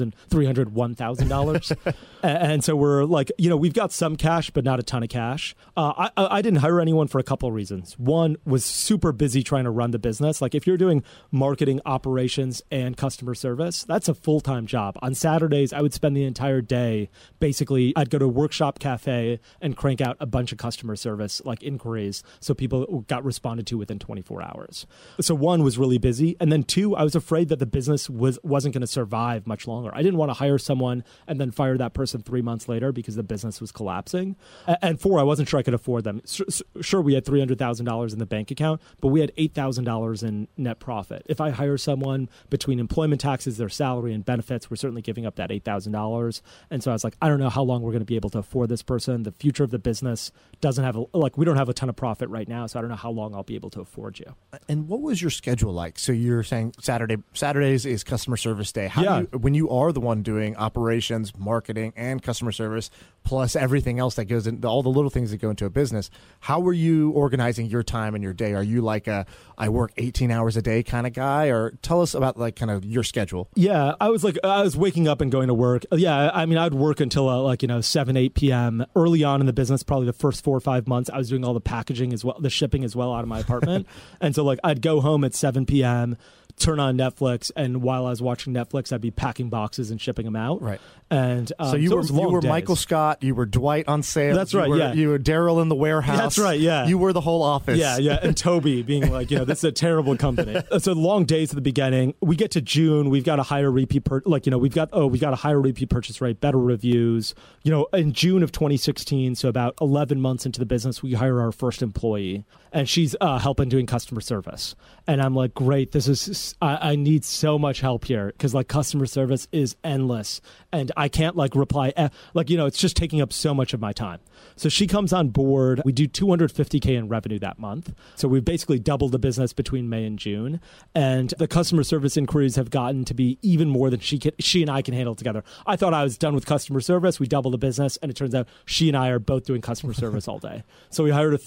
$301,000. And so we're we've got some cash, but not a ton of cash. I didn't hire anyone for a couple of reasons. One, was super busy trying to run the business. If you're doing marketing, operations, and customer service, that's a full-time job. On Saturdays, I would spend the entire day, basically, I'd go to a workshop cafe and crank out a bunch of customer service like inquiries so people got responded to within 24 hours. So one was really busy. And then two, I was afraid that the business wasn't going to survive much longer. I didn't want to hire someone and then fire that person 3 months later because the business was collapsing. And four, I wasn't sure I could afford them. Sure, we had $300,000 in the bank account, but we had $8,000 in net profit. If I hire someone between employment taxes, their salary, and benefits, we're certainly giving up that $8,000. And so I was like, I don't know how long we're going to be able to afford this person. The future of the business doesn't have, we don't have a ton of profit right now, so I don't know how long I'll be able to afford you. And what was your schedule like? So you're saying Saturdays is customer service day. When you are the one doing operations, marketing, and customer service, plus everything else that goes in, all the little things that go into a business, how were you organizing your time and your day? Are you like I work 18 hours a day kind of guy? Or tell us about like kind of your schedule. Yeah, I was waking up and going to work. Yeah, I mean, I'd work until 7, 8 p.m. Early on in the business, probably the first 4 or 5 months, I was doing all the packaging as well, the shipping as well out of my apartment. And so I'd go home at 7 p.m., turn on Netflix, and while I was watching Netflix, I'd be packing boxes and shipping them out. Right. And so you were Michael Scott, you were Dwight on sales. That's right. You were Daryl in the warehouse. That's right. Yeah. You were the whole office. Yeah. And Toby being like, this is a terrible company. So long days at the beginning. We get to June, we've got a higher repeat we've got a higher repeat purchase rate, better reviews. In June of 2016, so about 11 months into the business, we hire our first employee, and she's helping doing customer service. And I'm like, great, I need so much help here because customer service is endless, and I can't reply. It's just taking up so much of my time. So she comes on board. We do $250K in revenue that month. So we've basically doubled the business between May and June. And the customer service inquiries have gotten to be even more than she and I can handle together. I thought I was done with customer service. We doubled the business, and it turns out she and I are both doing customer service all day. So we hired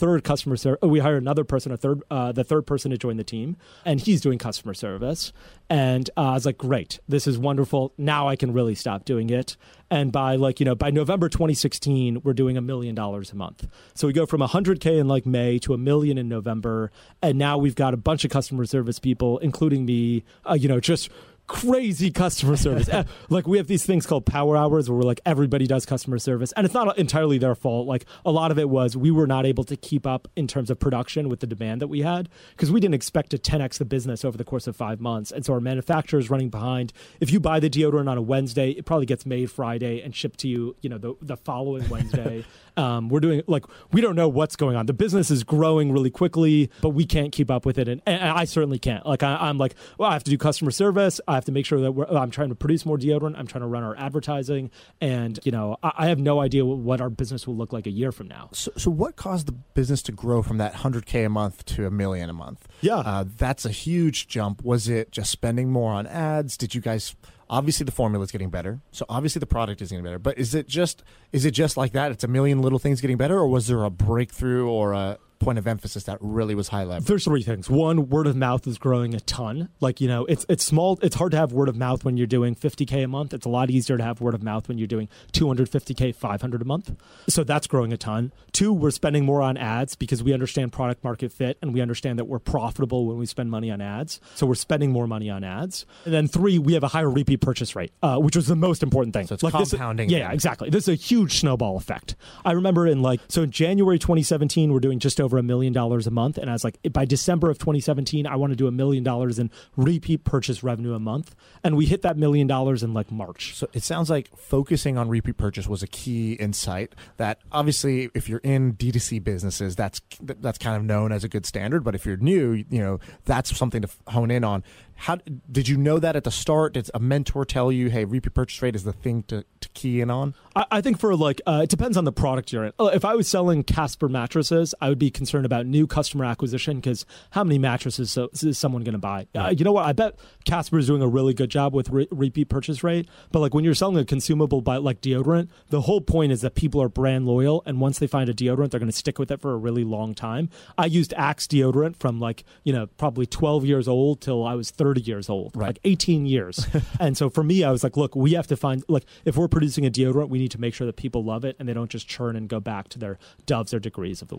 we hired another person, the third person to join the team, and he's doing customer service. And I was like, great, this is wonderful. Now I can really stop doing it. And by November 2016, we're doing $1 million a month. So we go from 100K in May to $1 million in November. And now we've got a bunch of customer service people, including me, just crazy customer service. We have these things called power hours where everybody does customer service, and it's not entirely their fault. A lot of it was we were not able to keep up in terms of production with the demand that we had because we didn't expect to 10x the business over the course of 5 months, and so our manufacturer is running behind. If you buy the deodorant on a Wednesday, it probably gets made Friday and shipped to you the following Wednesday. We're doing we don't know what's going on. The business is growing really quickly, but we can't keep up with it, and I certainly can't. I'm I have to do customer service. I have to make sure that I'm trying to produce more deodorant. I'm trying to run our advertising, and I have no idea what our business will look like a year from now. So what caused the business to grow from that 100K a month to $1 million a month? Yeah, that's a huge jump. Was it just spending more on ads? Did you guys? Obviously, the formula is getting better, so obviously the product is getting better. But is it just like that? It's a million little things getting better, or was there a breakthrough or a point of emphasis that really was high level? There's 3 things. One, word of mouth is growing a ton. It's small. It's hard to have word of mouth when you're doing 50K a month. It's a lot easier to have word of mouth when you're doing 250K, 500 a month. So that's growing a ton. 2, we're spending more on ads because we understand product market fit, and we understand that we're profitable when we spend money on ads. So we're spending more money on ads. And then 3, we have a higher repeat purchase rate, which was the most important thing. So it's compounding. Yeah, exactly. This is a huge snowball effect. I remember in January 2017, we're doing just over $1 million a month. And I was like, by December of 2017, I want to do $1 million in repeat purchase revenue a month. And we hit that $1 million in March. So it sounds like focusing on repeat purchase was a key insight that obviously if you're in D2C businesses, that's kind of known as a good standard. But if you're new, that's something to hone in on. How did you know that at the start? Did a mentor tell you, hey, repeat purchase rate is the thing to key in on? I think for it depends on the product you're in. If I was selling Casper mattresses, I would be concerned about new customer acquisition because how many mattresses is someone going to buy? You know what? I bet Casper is doing a really good job with repeat purchase rate. But when you're selling a consumable like deodorant, the whole point is that people are brand loyal, and once they find a deodorant, they're going to stick with it for a really long time. I used Axe deodorant from probably 12 years old till I was 30 years old, right. 18 years. And so for me, I was like, look, we have to find, if we're producing a deodorant, we need to make sure that people love it and they don't just churn and go back to their Doves or Degrees of the world.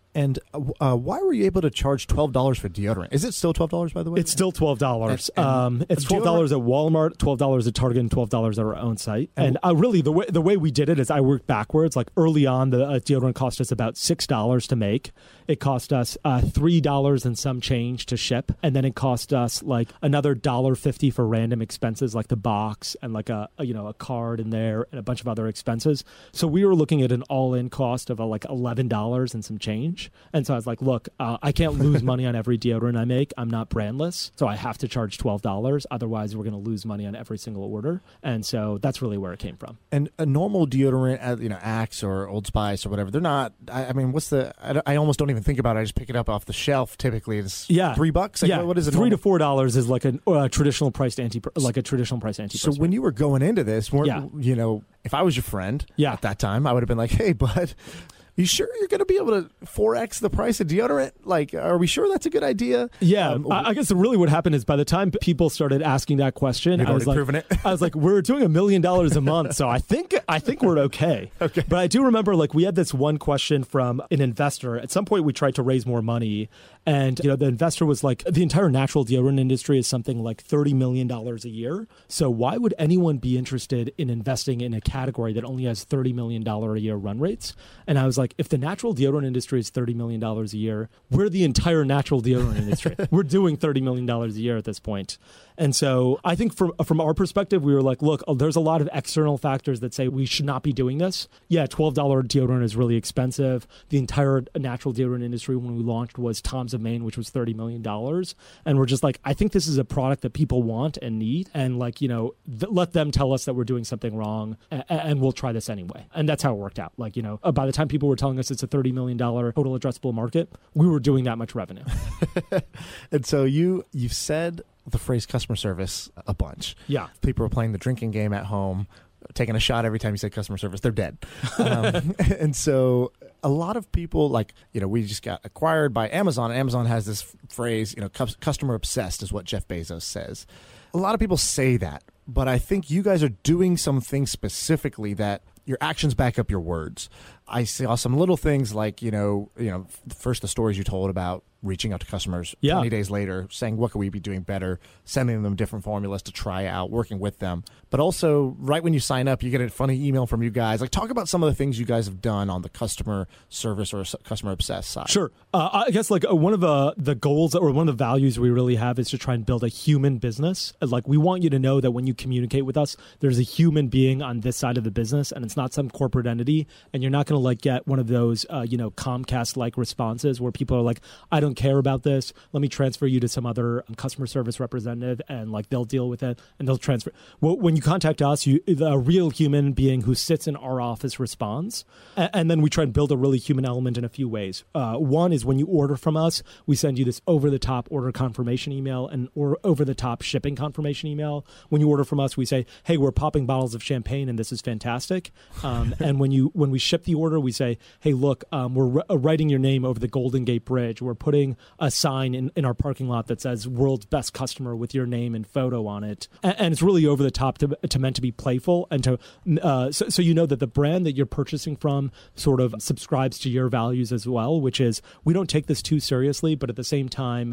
And why were you able to charge $12 for deodorant? Is it still $12, by the way? It's still $12. It's $12 at Walmart, $12 at Target, and $12 at our own site. And really, the way we did it is I worked backwards. Like early on, the deodorant cost us about $6 to make. It cost us $3 and some change to ship, and then it cost us like another $1.50 for random expenses like the box and like a card in there and a bunch of other expenses. So we were looking at an all-in cost of like $11 and some change. And so I was like, look, I can't lose money on every deodorant I make. I'm not brandless, so I have to charge $12. Otherwise, we're going to lose money on every single order. And so that's really where it came from. And a normal deodorant, Axe or Old Spice or whatever, they're not. I almost don't even think about it. I just pick it up off the shelf. Typically, it's $3. Like, what is it? $3 to $4 is like a traditional priced antiperspirant. So when you were going into this, if I was your friend at that time, I would have been like, hey, bud, you sure you're going to be able to 4x the price of deodorant? Like, are we sure that's a good idea? Yeah, I guess really what happened is by the time people started asking that question, I was like, we're doing $1 million a month, so I think we're okay. Okay. But I do remember like we had this one question from an investor. At some point, we tried to raise more money, and the investor was like, the entire natural deodorant industry is something like $30 million a year. So why would anyone be interested in investing in a category that only has $30 million a year run rates? And I was like, if the natural deodorant industry is $30 million a year, we're the entire natural deodorant industry. We're doing $30 million a year at this point. And so I think from our perspective, we were like, look, there's a lot of external factors that say we should not be doing this. Yeah, $12 deodorant is really expensive. The entire natural deodorant industry when we launched was Tom's of Maine, which was $30 million. And we're just like, I think this is a product that people want and need. And like, let them tell us that we're doing something wrong and we'll try this anyway. And that's how it worked out. Like, by the time people were telling us it's a $30 million total addressable market, we were doing that much revenue. And so you've said the phrase customer service a bunch. Yeah. People are playing the drinking game at home, taking a shot every time you say customer service. They're dead. And so a lot of people, we just got acquired by Amazon. Amazon has this phrase, customer obsessed is what Jeff Bezos says. A lot of people say that, but I think you guys are doing some things specifically that your actions back up your words. I saw some little things like, first the stories you told about reaching out to customers 20 days later, saying, what could we be doing better, sending them different formulas to try out, working with them. But also, right when you sign up, you get a funny email from you guys. Like, talk about some of the things you guys have done on the customer service or customer obsessed side. Sure. I guess one of the goals or one of the values we really have is to try and build a human business. Like, we want you to know that when you communicate with us, there's a human being on this side of the business, and it's not some corporate entity, and you're not going to get one of those, Comcast-like responses where people are like, I don't care about this. Let me transfer you to some other customer service representative, and they'll deal with it and they'll transfer. Well, when you contact us, a real human being who sits in our office responds, and then we try and build a really human element in a few ways. One is when you order from us, we send you this over-the-top order confirmation email and or over-the-top shipping confirmation email. When you order from us, we say, hey, we're popping bottles of champagne and this is fantastic. And when we ship the order, we say, hey, look, we're writing your name over the Golden Gate Bridge. We're putting a sign in our parking lot that says world's best customer with your name and photo on it. And it's really over the top to meant to be playful and to so you know that the brand that you're purchasing from sort of subscribes to your values as well, which is we don't take this too seriously, but at the same time,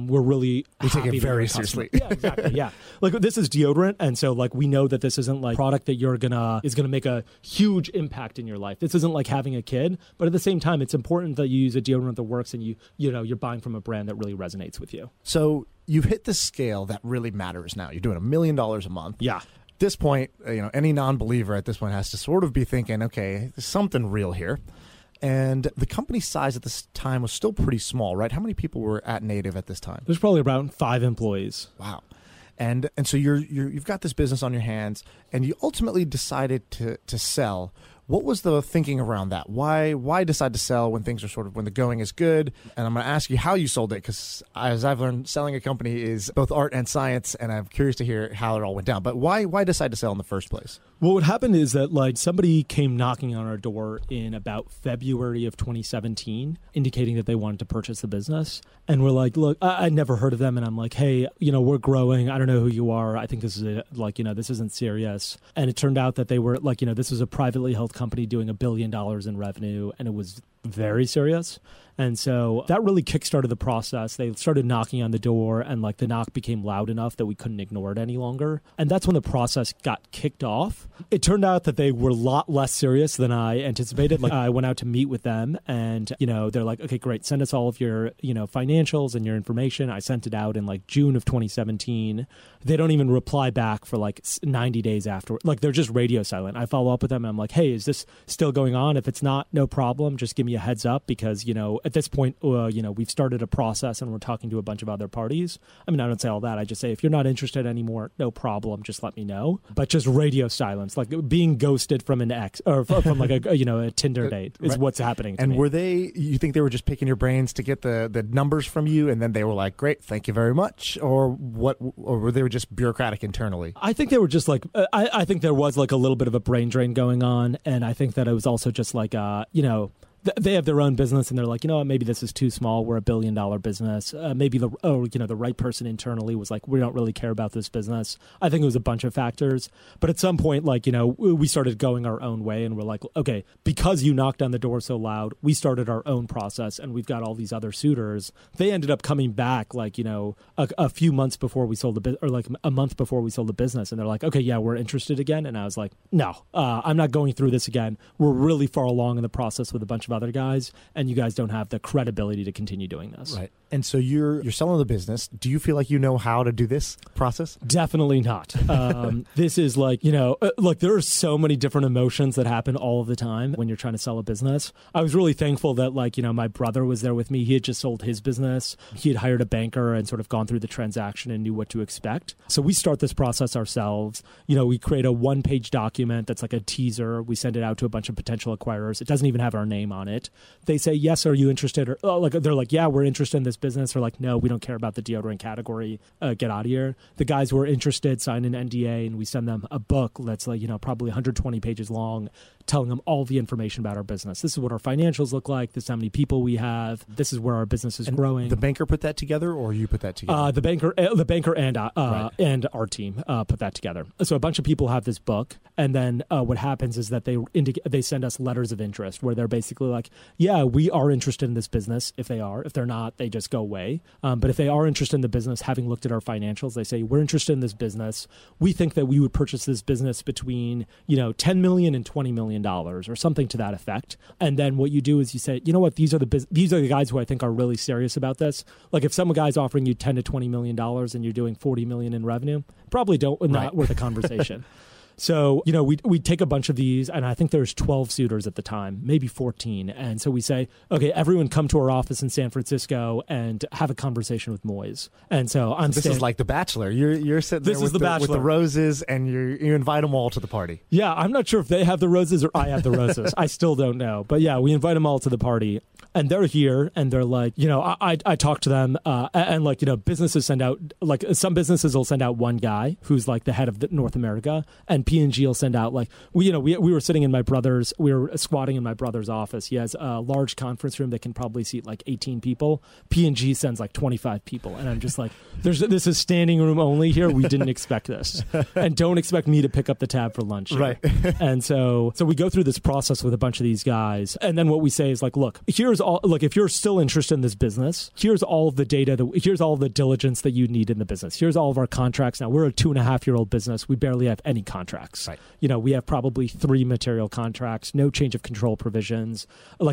we take it very seriously. Yeah, exactly. Yeah. Like this is deodorant. And so we know that this isn't like product that is going to make a huge impact in your life. This isn't like having a kid, but at the same time, it's important that you use a deodorant that works and you're buying from a brand that really resonates with you. So you've hit the scale that really matters now. You're doing $1 million a month. Yeah. At this point, any non-believer at this point has to sort of be thinking, okay, there's something real here. And the company size at this time was still pretty small, right? How many people were at Native at this time? There's probably around 5 employees. Wow. And so you've got this business on your hands, and you ultimately decided to sell. What was the thinking around that? Why decide to sell when the going is good? And I'm going to ask you how you sold it, because as I've learned, selling a company is both art and science, and I'm curious to hear how it all went down. But why decide to sell in the first place? Well, what happened is that somebody came knocking on our door in about February of 2017, indicating that they wanted to purchase the business. And we're like, look, I'd never heard of them. And I'm like, hey, we're growing. I don't know who you are. I think this is this isn't serious. And it turned out that they were this was a privately held company doing $1 billion in revenue, and it was very serious. And so that really kickstarted the process. They started knocking on the door, and like the knock became loud enough that we couldn't ignore it any longer. And that's when the process got kicked off. It turned out that they were a lot less serious than I anticipated. Like I went out to meet with them, and they're like, okay, great, send us all of your financials and your information. I sent it out in like June of 2017. They don't even reply back for like 90 days after. Like they're just radio silent. I follow up with them, and I'm like, hey, is this still going on? If it's not, no problem. Just give me a heads up, because at this point, we've started a process and we're talking to a bunch of other parties. I mean, I don't say all that. I just say, if you're not interested anymore, no problem. Just let me know. But just radio silence, like being ghosted from an ex or from like a Tinder date is what's happening to and me. Were they, you think they were just picking your brains to get the numbers from you, and then they were like, great, thank you very much? Or what? Or were they just bureaucratic internally? I think they were just like, I think there was like a little bit of a brain drain going on. And I think that it was also just like, they have their own business, and they're like, maybe this is too small. We're $1 billion business. Maybe the right person internally was like, we don't really care about this business. I think it was a bunch of factors. But at some point, we started going our own way, and we're like, okay, because you knocked on the door so loud, we started our own process, and we've got all these other suitors. They ended up coming back a few months before we sold the business, or like a month before we sold the business, and they're like, okay, yeah, we're interested again. And I was like, no, I'm not going through this again. We're really far along in the process with a bunch of other guys, and you guys don't have the credibility to continue doing this. Right. And so you're selling the business. Do you feel like you know how to do this process? Definitely not. This is like, look, there are so many different emotions that happen all of the time when you're trying to sell a business. I was really thankful that my brother was there with me. He had just sold his business. He had hired a banker and sort of gone through the transaction and knew what to expect. So we start this process ourselves. We create a 1-page document that's like a teaser. We send it out to a bunch of potential acquirers. It doesn't even have our name on it. They say, yes, are you interested? Or they're like, yeah, we're interested in this business. Or like, no, we don't care about the deodorant category. Get out of here. The guys who are interested sign an NDA, and we send them a book that's probably 120 pages long, telling them all the information about our business. This is what our financials look like. This is how many people we have. This is where our business is growing. The banker put that together, or you put that together? The banker and our team put that together. So a bunch of people have this book, and then what happens is that they send us letters of interest where they're basically like, yeah, we are interested in this business. If they are, if they're not, they just go away. But if they are interested in the business, having looked at our financials, they say, we're interested in this business. We think that we would purchase this business between $10 million and $20 million or something to that effect. And then what you do is you say, you know what, these are the guys who I think are really serious about this. Like if some guy's offering you $10 to $20 million and you're doing $40 million in revenue, probably not worth a conversation. So, we take a bunch of these, and I think there's 12 suitors at the time, maybe 14. And so we say, okay, everyone come to our office in San Francisco and have a conversation with Moise. And so this is like The Bachelor. You're sitting there with the roses, and you invite them all to the party. Yeah, I'm not sure if they have the roses or I have the roses. I still don't know. But yeah, we invite them all to the party. And they're here, and they're like, I talk to them, and businesses send out, some businesses will send out one guy who's like the head of North America, and P&G will send out we were sitting we were squatting in my brother's office. He has a large conference room that can probably seat 18 people. P&G sends 25 people, and I'm just like, this is standing room only here. We didn't expect this, and don't expect me to pick up the tab for lunch. Right. And so we go through this process with a bunch of these guys, and then what we say is look, here's all. Look, if you're still interested in this business, here's all of the data. Here's all the diligence that you need in the business. Here's all of our contracts. Now we're a 2.5-year-old business. We barely have any contracts. Right. We have probably 3 material contracts, no change of control provisions.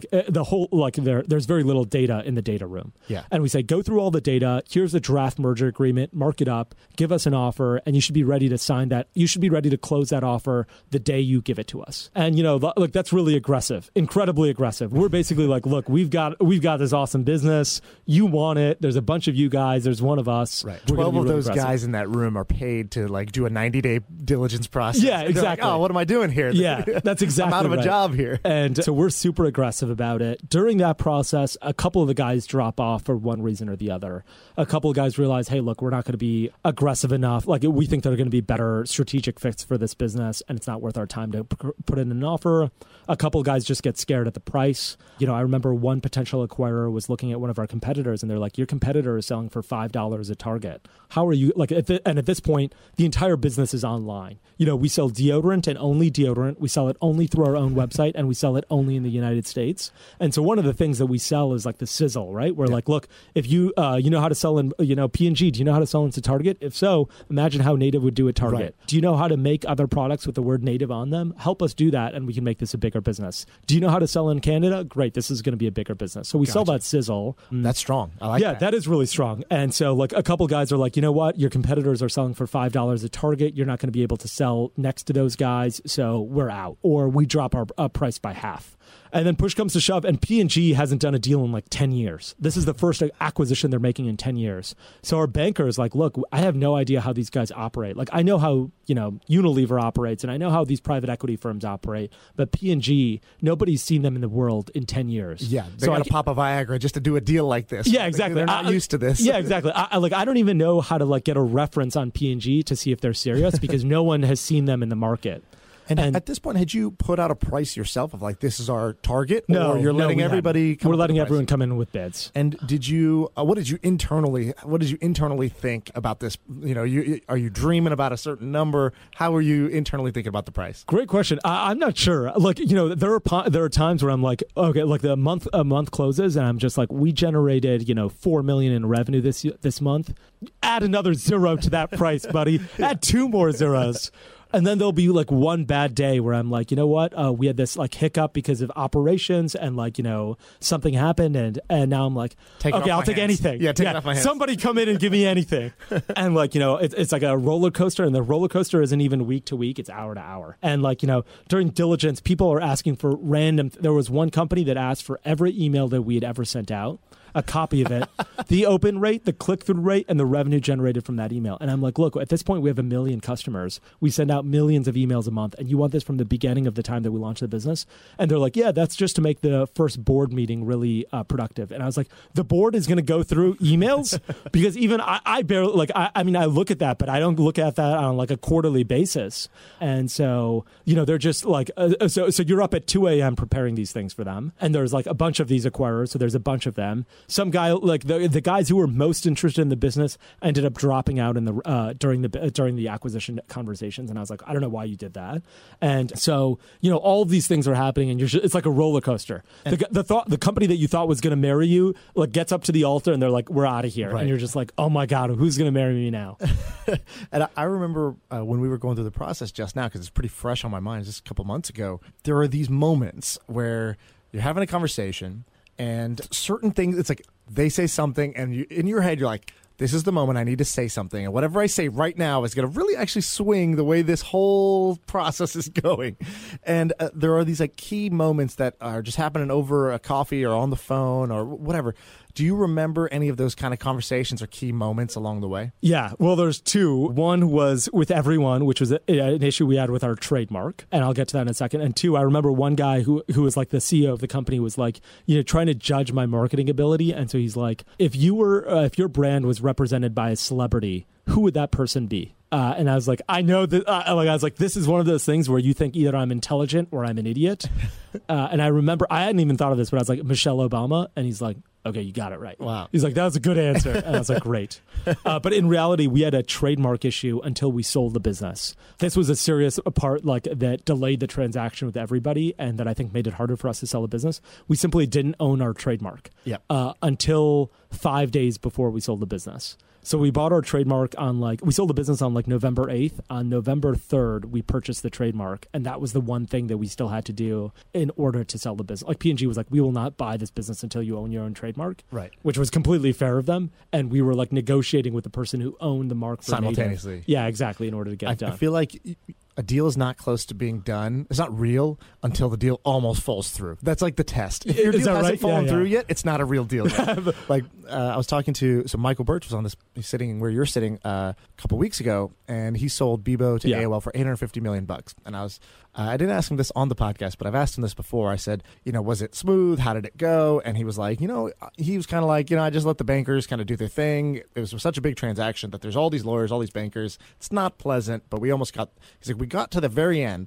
There's very little data in the data room. Yeah. And we say, go through all the data. Here's the draft merger agreement. Mark it up. Give us an offer, and you should be ready to sign that. You should be ready to close that offer the day you give it to us. And that's really aggressive, incredibly aggressive. We're basically like, look, we've got this awesome business. You want it. There's a bunch of you guys. There's one of us. Right. 12 of those guys in that room are paid to do a 90-day diligence process. Yeah, exactly. Like, oh, what am I doing here? Yeah, that's exactly I'm out of a job here. And so we're super aggressive about it. During that process, a couple of the guys drop off for one reason or the other. A couple of guys realize, hey, look, we're not going to be aggressive enough. We think they're going to be better strategic fits for this business, and it's not worth our time to put in an offer. A couple of guys just get scared at the price. I remember one potential acquirer was looking at one of our competitors, and they're like, your competitor is selling for $5 at Target. How are you, like, and at this point, the entire business is online. We sell deodorant and only deodorant. We sell it only through our own website, and we sell it only in the United States. And so one of the things that we sell is like the sizzle, right? Where like, look, if you know how to sell in, P&G, do you know how to sell into Target? If so, imagine how Native would do at Target. Right. Do you know how to make other products with the word Native on them? Help us do that, and we can make this a bigger business. Do you know how to sell in Canada? Great, this is going to be a bigger business. So we sell that sizzle. That's strong. I like that. Yeah, that is really strong. And so like a couple guys are like, you know what? Your competitors are selling for $5 at Target. You're not going to be able to sell next to those guys, so we're out. Or we drop our price by half. And then push comes to shove, and P&G hasn't done a deal in like 10 years. This is the first acquisition they're making in 10 years. So our banker is like, look, I have no idea how these guys operate. Like, I know how, Unilever operates, and I know how these private equity firms operate, but P&G, nobody's seen them in the world in 10 years. Yeah, they got to pop a Viagra just to do a deal like this. Yeah, exactly. They're not used to this. Yeah, exactly. I don't even know how to like get a reference on P&G to see if they're serious because no one has seen them in the market. And at this point, had you put out a price yourself of like, this is our target? No, or you're letting everybody come We're up letting with a everyone price? come in with bids. And did you, what did you internally think about this? Are you dreaming about a certain number? How are you internally thinking about the price? Great question. I'm not sure. Look, there are times where I'm like, okay, like a month closes, and I'm just like, we generated, $4 million in revenue this month. Add another zero to that price, buddy. Add two more zeros. And then there'll be like one bad day where I'm like, you know what? We had this like hiccup because of operations, and like, something happened, and now I'm like, okay, I'll take anything. Yeah, take it off my hands. Somebody come in and give me anything. And like, it's like a roller coaster, and the roller coaster isn't even week to week; it's hour to hour. And like, during diligence, people are asking for random. There was one company that asked for every email that we had ever sent out, a copy of it, the open rate, the click-through rate, and the revenue generated from that email. And I'm like, look, at this point, we have 1 million customers. We send out millions of emails a month, and you want this from the beginning of the time that we launch the business? And they're like, yeah, that's just to make the first board meeting really productive. And I was like, the board is going to go through emails? Because even I barely, like, I mean, I look at that, but I don't look at that on like a quarterly basis. And so, they're just like, so you're up at 2 a.m. preparing these things for them. And there's like a bunch of these acquirers, so there's a bunch of them. Some guy, like the guys who were most interested in the business, ended up dropping out in the during the acquisition conversations, and I was like, I don't know why you did that. And so all of these things are happening, and it's like a roller coaster. The company that you thought was going to marry you like gets up to the altar, and they're like, we're out of here, right. And you're just like, oh my god, who's going to marry me now? And I remember when we were going through the process just now, because it's pretty fresh on my mind, just a couple months ago. There are these moments where you're having a conversation, and certain things, it's like they say something, and in your head, you're like, this is the moment I need to say something. And whatever I say right now is going to really actually swing the way this whole process is going. And there are these like key moments that are just happening over a coffee or on the phone or whatever. Do you remember any of those kind of conversations or key moments along the way? Yeah, well, there's two. One was with everyone, which was an issue we had with our trademark, and I'll get to that in a second. And two, I remember one guy who was like the CEO of the company was like, trying to judge my marketing ability, and so he's like, if your brand was represented by a celebrity, who would that person be? And I was like, I know that. I was like, this is one of those things where you think either I'm intelligent or I'm an idiot. And I remember I hadn't even thought of this, but I was like, Michelle Obama, and he's like, okay, you got it right. Wow. He's like, that was a good answer. And I was like, great. But in reality, we had a trademark issue until we sold the business. This was a serious part that delayed the transaction with everybody, and that I think made it harder for us to sell the business. We simply didn't own our trademark until 5 days before we sold the business. So we bought our trademark we sold the business on like November 8th. On November 3rd, we purchased the trademark. And that was the one thing that we still had to do in order to sell the business. Like P&G was like, we will not buy this business until you own your own trademark. Right. Which was completely fair of them. And we were like negotiating with the person who owned the mark for simultaneously. Native. Yeah, exactly, in order to get it done. I feel like a deal is not close to being done. It's not real until the deal almost falls through. That's like the test. If your deal hasn't fallen through yet, it's not a real deal yet. Like I was talking to, so Michael Birch was on this, he's sitting where you're sitting a couple weeks ago, and he sold Bebo to AOL for $850 million. And I didn't ask him this on the podcast, but I've asked him this before. I said, was it smooth? How did it go? And he was like, he was kind of like, I just let the bankers kind of do their thing. It was such a big transaction that there's all these lawyers, all these bankers. It's not pleasant, but we almost got, he's like, we got to the very end,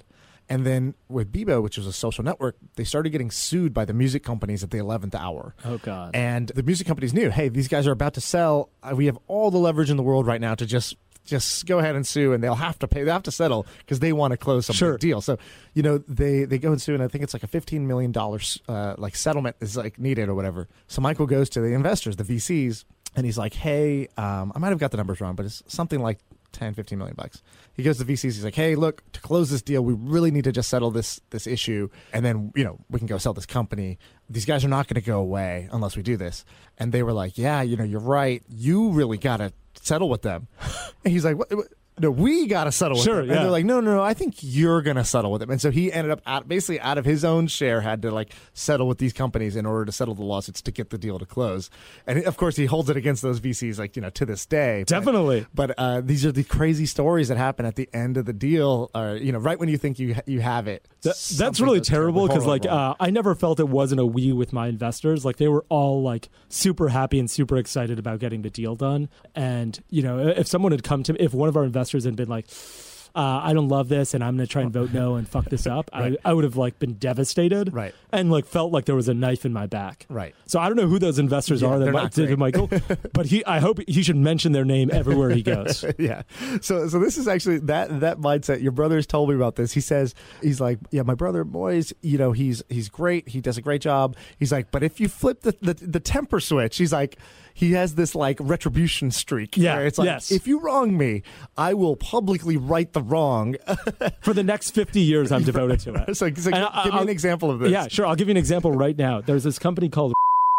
And then with Bebo, which was a social network, they started getting sued by the music companies at the 11th hour. Oh, God. And the music companies knew, hey, these guys are about to sell. We have all the leverage in the world right now to just go ahead and sue, and they'll have to pay. They have to settle because they want to close some big deal. So, they go and sue, and I think it's like a $15 million like settlement is like needed or whatever. So Michael goes to the investors, the VCs, and he's like, hey, I might have got the numbers wrong, but it's something like 10, 15 million bucks. He goes to VCs. He's like, hey, look, to close this deal, we really need to just settle this issue. And then, we can go sell this company. These guys are not going to go away unless we do this. And they were like, yeah, you're right. You really got to settle with them. And he's like, what? No, we got to settle with them. Yeah. And they're like, no, I think you're going to settle with them. And so he ended up basically out of his own share had to like settle with these companies in order to settle the lawsuits to get the deal to close. And of course he holds it against those VCs like, to this day. Definitely. But these are the crazy stories that happen at the end of the deal, right when you think you have it. That's really terrible because like I never felt it wasn't a we with my investors. Like they were all like super happy and super excited about getting the deal done. And, if someone had come to me, if one of our investors had been like, I don't love this and I'm going to try and vote no and fuck this up, right. I would have like been devastated, right, and like felt like there was a knife in my back, right. So I don't know who those investors are that did Michael, but I hope he should mention their name everywhere he goes. Yeah. So this is actually that mindset. Your brother's told me about this. He says he's like, yeah, my brother Moise, he's great. He does a great job. He's like, but if you flip the temper switch, he's like, he has this like retribution streak. Yeah, where it's like, if you wrong me, I will publicly right the wrong. For the next 50 years, I'm devoted to it. So give me an example of this. Yeah, sure. I'll give you an example right now. There's this company called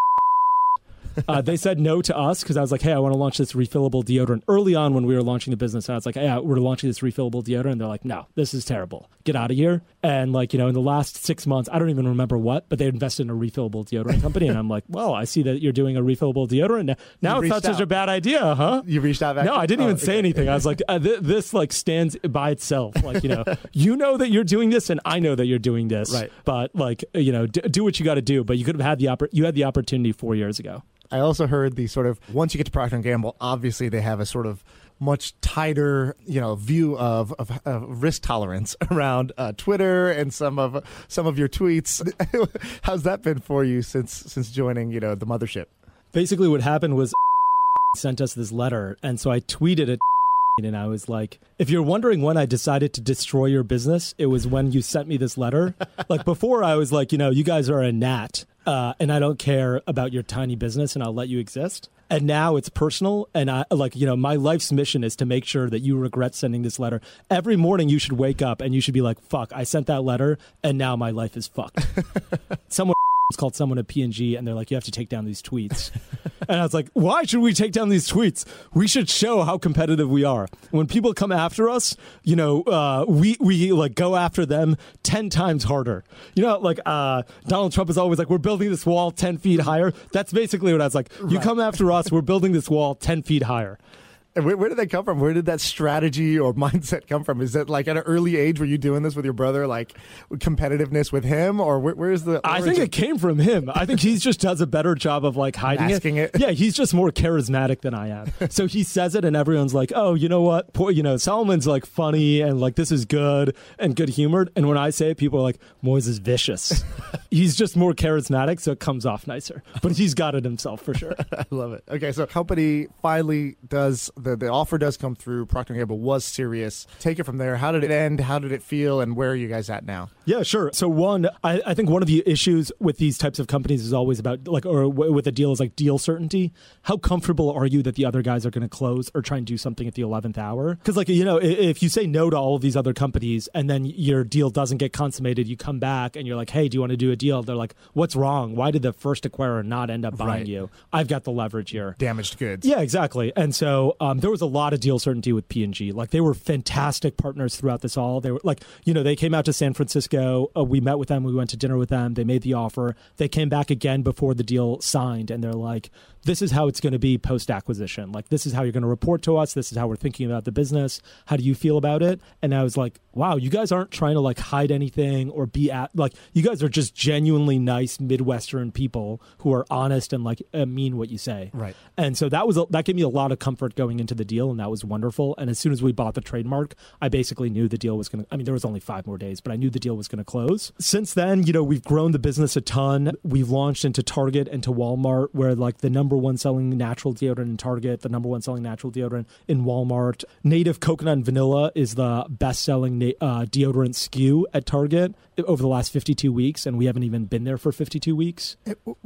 they said no to us because I was like, hey, I want to launch this refillable deodorant. Early on when we were launching the business, I was like, hey, we're launching this refillable deodorant. They're like, no, this is terrible. Get out of here. And like, in the last 6 months, I don't even remember what, but they invested in a refillable deodorant company. And I'm like, well, I see that you're doing a refillable deodorant. Now it's not such a bad idea, huh? You reached out back? No, I didn't even say anything. I was like, this like stands by itself. Like, you know that you're doing this and I know that you're doing this. Right. But like, do what you got to do. But you could have had you had the opportunity 4 years ago. I also heard the sort of, once you get to Procter & Gamble, obviously they have a sort of much tighter, view of risk tolerance around Twitter and some of your tweets. How's that been for you since joining, the mothership? Basically what happened was sent us this letter. And so I tweeted it and I was like, if you're wondering when I decided to destroy your business, it was when you sent me this letter. Like before I was like, you guys are a gnat. And I don't care about your tiny business and I'll let you exist. And now it's personal. And I my life's mission is to make sure that you regret sending this letter. Every morning you should wake up and you should be like, fuck, I sent that letter and now my life is fucked. Someone called someone at P&G and they're like, you have to take down these tweets. And I was like, why should we take down these tweets? We should show how competitive we are. When people come after us, we like go after them 10 times harder. Donald Trump is always like, we're building this wall 10 feet higher. That's basically what I was like. You come after us, we're building this wall 10 feet higher. And where did that come from? Where did that strategy or mindset come from? Is that like at an early age, were you doing this with your brother, like competitiveness with him, or where's the origin? I think it came from him. I think he just does a better job of like hiding masking it. Yeah, he's just more charismatic than I am. So he says it and everyone's like, oh, you know what? Poor, Solomon's like funny and like this is good and good humored. And when I say it, people are like, Moise is vicious. He's just more charismatic, so it comes off nicer. But he's got it himself for sure. I love it. Okay, so company finally does... The offer does come through. Procter & Gamble was serious. Take it from there. How did it end? How did it feel? And where are you guys at now? Yeah, sure. So one, I think one of the issues with these types of companies is always about with a deal is like deal certainty. How comfortable are you that the other guys are going to close or try and do something at the 11th hour? Because if you say no to all of these other companies and then your deal doesn't get consummated, you come back and you're like, hey, do you want to do a deal? They're like, what's wrong? Why did the first acquirer not end up buying you? I've got the leverage here. Damaged goods. Yeah, exactly. And so there was a lot of deal certainty with P&G. Like they were fantastic partners throughout this all. They were like, they came out to San Francisco. We met with them. We went to dinner with them. They made the offer. They came back again before the deal signed. And they're like, this is how it's going to be post-acquisition. Like, this is how you're going to report to us. This is how we're thinking about the business. How do you feel about it? And I was like, wow, you guys aren't trying to like hide anything or you guys are just genuinely nice Midwestern people who are honest and like mean what you say. Right. And so that gave me a lot of comfort going into the deal, and that was wonderful. And as soon as we bought the trademark, I basically knew the deal was going to, I mean, there was only 5 more days, but I knew the deal was going to close. Since then, we've grown the business a ton. We've launched into Target and to Walmart, where like the number one selling natural deodorant in Target, the number one selling natural deodorant in Walmart. Native Coconut and Vanilla is the best-selling deodorant SKU at Target over the last 52 weeks, and we haven't even been there for 52 weeks.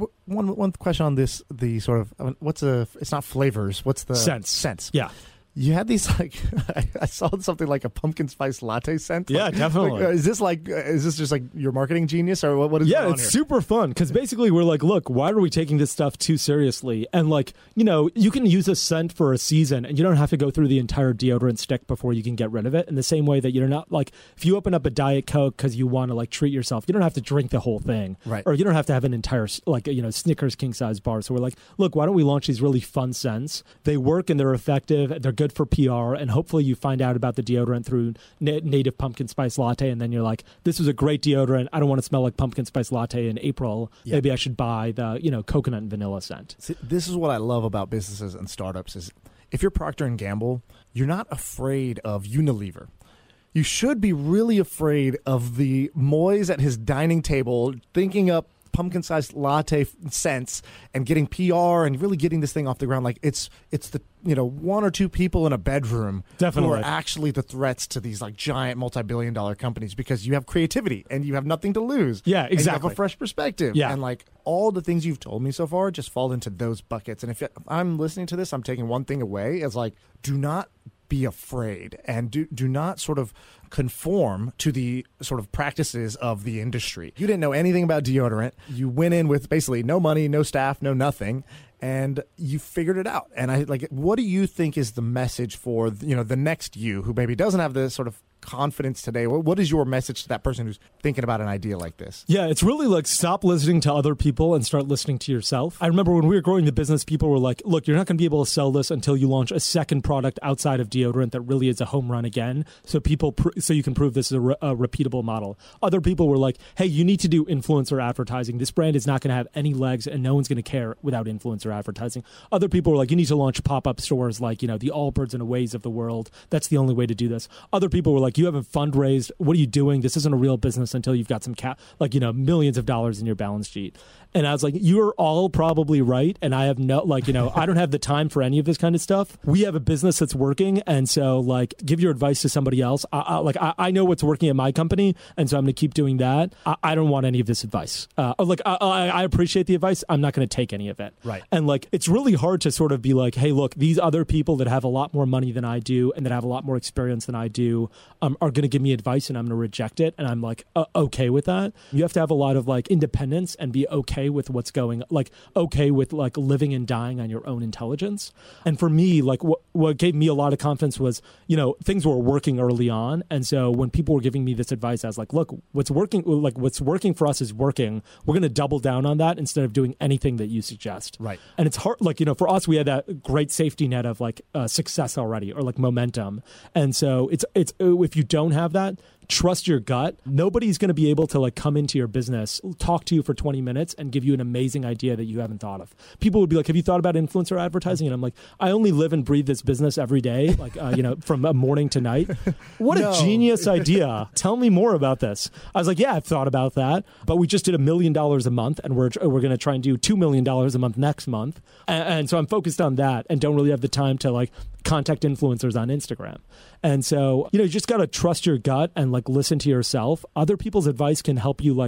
One question on this, the sort of, it's not flavors, what's the? Scents. Yeah. You had these like I saw something like a pumpkin spice latte scent. Yeah, like, definitely. Is this just like your marketing genius, or what is? Yeah, going on it's here? super fun because basically we're like, look, why are we taking this stuff too seriously? And like, you can use a scent for a season, and you don't have to go through the entire deodorant stick before you can get rid of it. In the same way that you're not like, if you open up a Diet Coke because you want to like treat yourself, you don't have to drink the whole thing, right? Or you don't have to have an entire like Snickers king size bar. So we're like, look, why don't we launch these really fun scents? They work and they're effective. They're good for PR. And hopefully you find out about the deodorant through Native Pumpkin Spice Latte, and then you're like, this was a great deodorant. I don't want to smell like pumpkin spice latte in April. Yeah. Maybe I should buy the coconut and vanilla scent. See, this is what I love about businesses and startups is if you're Procter & Gamble, you're not afraid of Unilever. You should be really afraid of the Moyes at his dining table thinking up pumpkin-sized latte scents and getting PR and really getting this thing off the ground. Like it's the 1 or 2 people in a bedroom Definitely. who are actually the threats to these like giant multi-billion-dollar companies because you have creativity and you have nothing to lose. Yeah, exactly. And you have a fresh perspective. Yeah. And like all the things you've told me so far just fall into those buckets. And if I'm listening to this, I'm taking one thing away. It's like, do not be afraid and do not sort of conform to the sort of practices of the industry. You didn't know anything about deodorant. You went in with basically no money, no staff, no nothing, and you figured it out. And what do you think is the message for the next you who maybe doesn't have the sort of confidence today? What is your message to that person who's thinking about an idea like this? Yeah, it's really like stop listening to other people and start listening to yourself. I remember when we were growing the business, people were like, look, you're not going to be able to sell this until you launch a second product outside of deodorant that really is a home run again. So so you can prove this is a repeatable model. Other people were like, hey, you need to do influencer advertising. This brand is not going to have any legs and no one's going to care without influencer advertising. Other people were like, you need to launch pop-up stores like, the Allbirds and Aways of the world. That's the only way to do this. Other people were like, you haven't fundraised. What are you doing? This isn't a real business until you've got some millions of dollars in your balance sheet. And I was like, you're all probably right. And I have I don't have the time for any of this kind of stuff. We have a business that's working. And so give your advice to somebody else. I know what's working at my company. And so I'm going to keep doing that. I don't want any of this advice. I appreciate the advice. I'm not going to take any of it. Right. And it's really hard to sort of be like, hey, look, these other people that have a lot more money than I do and that have a lot more experience than I do are going to give me advice and I'm going to reject it. And I'm okay with that. You have to have a lot of independence and be okay with what's going, okay with living and dying on your own intelligence. And for me, what gave me a lot of confidence was, things were working early on. And so when people were giving me this advice, I was like, look, what's working for us is working. We're going to double down on that instead of doing anything that you suggest. Right. And it's hard, for us, we had that great safety net of success already or momentum. And so it's if you don't have that, trust your gut. Nobody's going to be able to come into your business, talk to you for 20 minutes and give you an amazing idea that you haven't thought of. People would be like, have you thought about influencer advertising? And I'm like, I only live and breathe this business every day, from morning to night. What a genius idea. Tell me more about this. I was like, yeah, I've thought about that, but we just did $1 million a month and we're going to try and do $2 million a month next month. And so I'm focused on that and don't really have the time to contact influencers on Instagram. And so, you just got to trust your gut and listen to yourself. Other people's advice can help you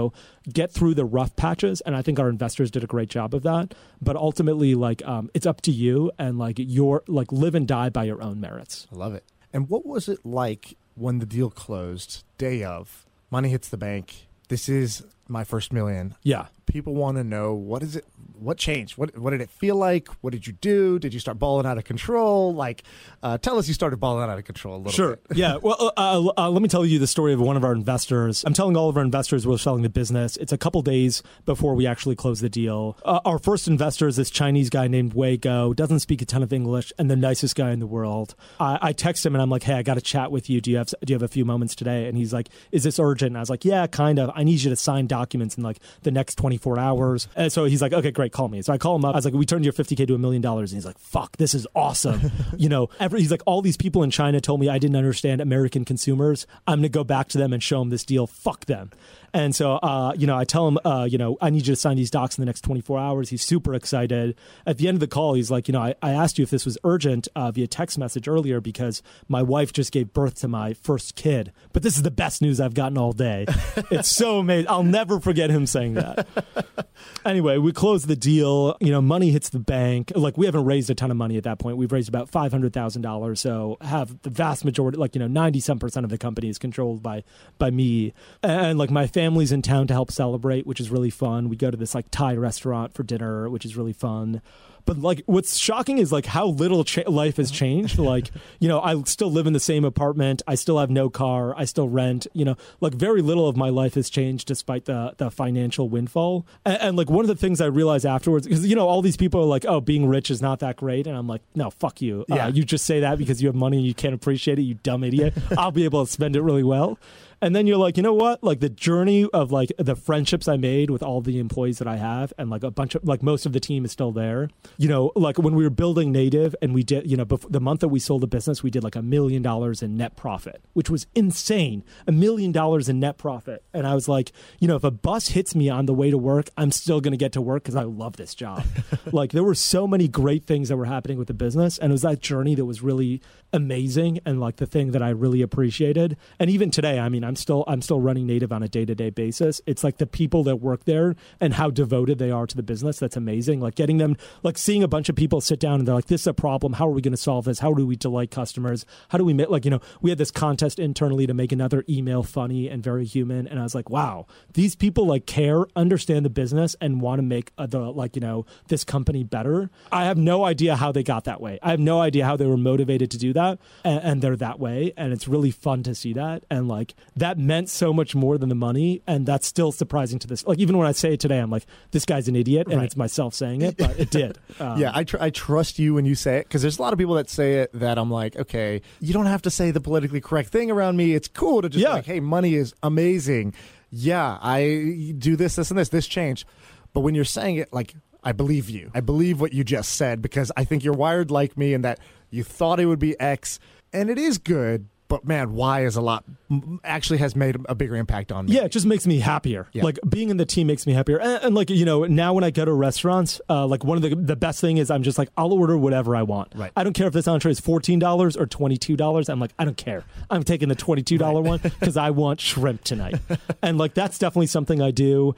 get through the rough patches. And I think our investors did a great job of that. But ultimately, it's up to you and your live and die by your own merits. I love it. And what was it like when the deal closed, day of, money hits the bank? This is my first million. Yeah. People want to know, what is it? What changed? What did it feel like? What did you do? Did you start balling out of control? Tell us you started balling out of control a little bit. Yeah. Well, let me tell you the story of one of our investors. I'm telling all of our investors we're selling the business. It's a couple days before we actually close the deal. Our first investor is this Chinese guy named Wei Go, doesn't speak a ton of English, and the nicest guy in the world. I text him and I'm like, hey, I got to chat with you. Do you have a few moments today? And he's like, is this urgent? And I was like, yeah, kind of. I need you to sign documents in the next 24 24 hours. And so he's like, okay, great, call me. So I call him up. I was like, we turned your $50K to $1 million. And he's like, fuck, this is awesome. He's like, all these people in China told me I didn't understand American consumers. I'm going to go back to them and show them this deal. Fuck them. And so, I tell him, I need you to sign these docs in the next 24 hours. He's super excited. At the end of the call, he's like, I asked you if this was urgent via text message earlier because my wife just gave birth to my first kid. But this is the best news I've gotten all day. It's so amazing. I'll never forget him saying that. Anyway, we close the deal. Money hits the bank. Like, we haven't raised a ton of money at that point. We've raised about $500,000. So have the vast majority, 90% of the company is controlled by me. And like my family's in town to help celebrate, which is really fun. We go to this Thai restaurant for dinner, which is really fun. But what's shocking is how little life has changed. I still live in the same apartment. I still have no car. I still rent. Very little of my life has changed despite the financial windfall. And one of the things I realized afterwards, because all these people are like, oh, being rich is not that great, and I'm like, no, fuck you. Yeah. You just say that because you have money and you can't appreciate it. You dumb idiot. I'll be able to spend it really well. And then you're like, you know what? The journey of the friendships I made with all the employees that I have, and a bunch of most of the team is still there. When we were building Native, and we did, the month that we sold the business, we did $1 million in net profit, which was insane. $1 million in net profit. And I was like, if a bus hits me on the way to work, I'm still going to get to work because I love this job. There were so many great things that were happening with the business, and it was that journey that was really amazing and the thing that I really appreciated. And even today, I'm still running Native on a day-to-day basis. It's the people that work there and how devoted they are to the business. That's amazing. Getting them, seeing a bunch of people sit down and they're like, this is a problem. How are we going to solve this? How do we delight customers? How do we make, we had this contest internally to make another email funny and very human. And I was like, wow, these people care, understand the business, and want to make this company better. I have no idea how they got that way. I have no idea how they were motivated to do that. And they're that way. And it's really fun to see that. And that meant so much more than the money, and that's still surprising to this. Even when I say it today, I'm like, this guy's an idiot, and It's myself saying it, but it did. Yeah, I trust you when you say it, because there's a lot of people that say it that I'm like, okay, you don't have to say the politically correct thing around me. It's cool to just hey, money is amazing. Yeah, I do this, and this changed. But when you're saying it, I believe you. I believe what you just said, because I think you're wired like me in that you thought it would be X, and it is good. But man, Y is actually has made a bigger impact on me. Yeah, it just makes me happier. Yeah. Being in the team makes me happier. And now when I go to restaurants, one of the best thing is I'm just I'll order whatever I want. Right. I don't care if this entree is $14 or $22. I'm I don't care. I'm taking the $22 one because I want shrimp tonight. And that's definitely something I do.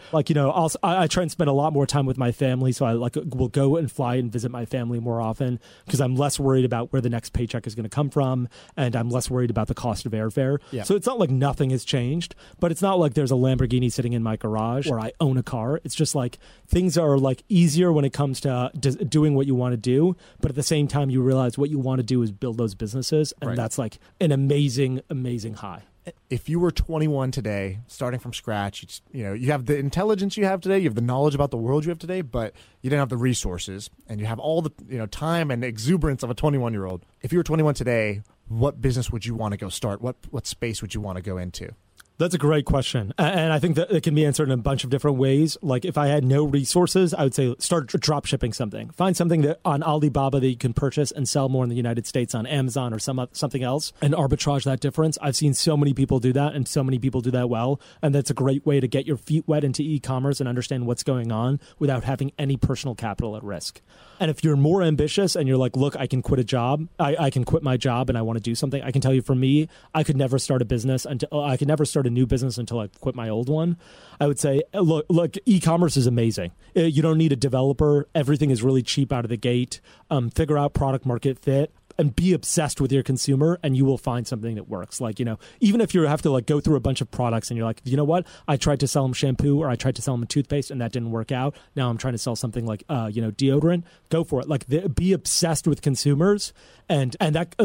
I try and spend a lot more time with my family. So I will go and fly and visit my family more often because I'm less worried about where the next paycheck is going to come from. And I'm less worried about the cost of airfare. Yeah. So it's not nothing has changed, but it's not there's a Lamborghini sitting in my garage or I own a car. It's just things are easier when it comes to doing what you want to do, but at the same time you realize what you want to do is build those businesses, and that's an amazing high. If you were 21 today, starting from scratch, you have the intelligence you have today, you have the knowledge about the world you have today, but you didn't have the resources, and you have all the time and exuberance of a 21-year-old. If you were 21 today, what business would you want to go start? What space would you want to go into? That's a great question. And I think that it can be answered in a bunch of different ways. If I had no resources, I would say start drop shipping something. Find something that on Alibaba that you can purchase and sell more in the United States on Amazon or something else and arbitrage that difference. I've seen so many people do that, and so many people do that well. And that's a great way to get your feet wet into e-commerce and understand what's going on without having any personal capital at risk. And if you're more ambitious and you're look, I can quit a job, I can quit my job and I want to do something. I can tell you, for me, I could never start a business until I could never start a new business until I quit my old one. I would say, look, e-commerce is amazing. You don't need a developer. Everything is really cheap out of the gate. Figure out product market fit. And be obsessed with your consumer, and you will find something that works. Even if you have to go through a bunch of products and you're like, you know what? I tried to sell them shampoo, or I tried to sell them a toothpaste and that didn't work out. Now I'm trying to sell something deodorant. Go for it. Be obsessed with consumers. And that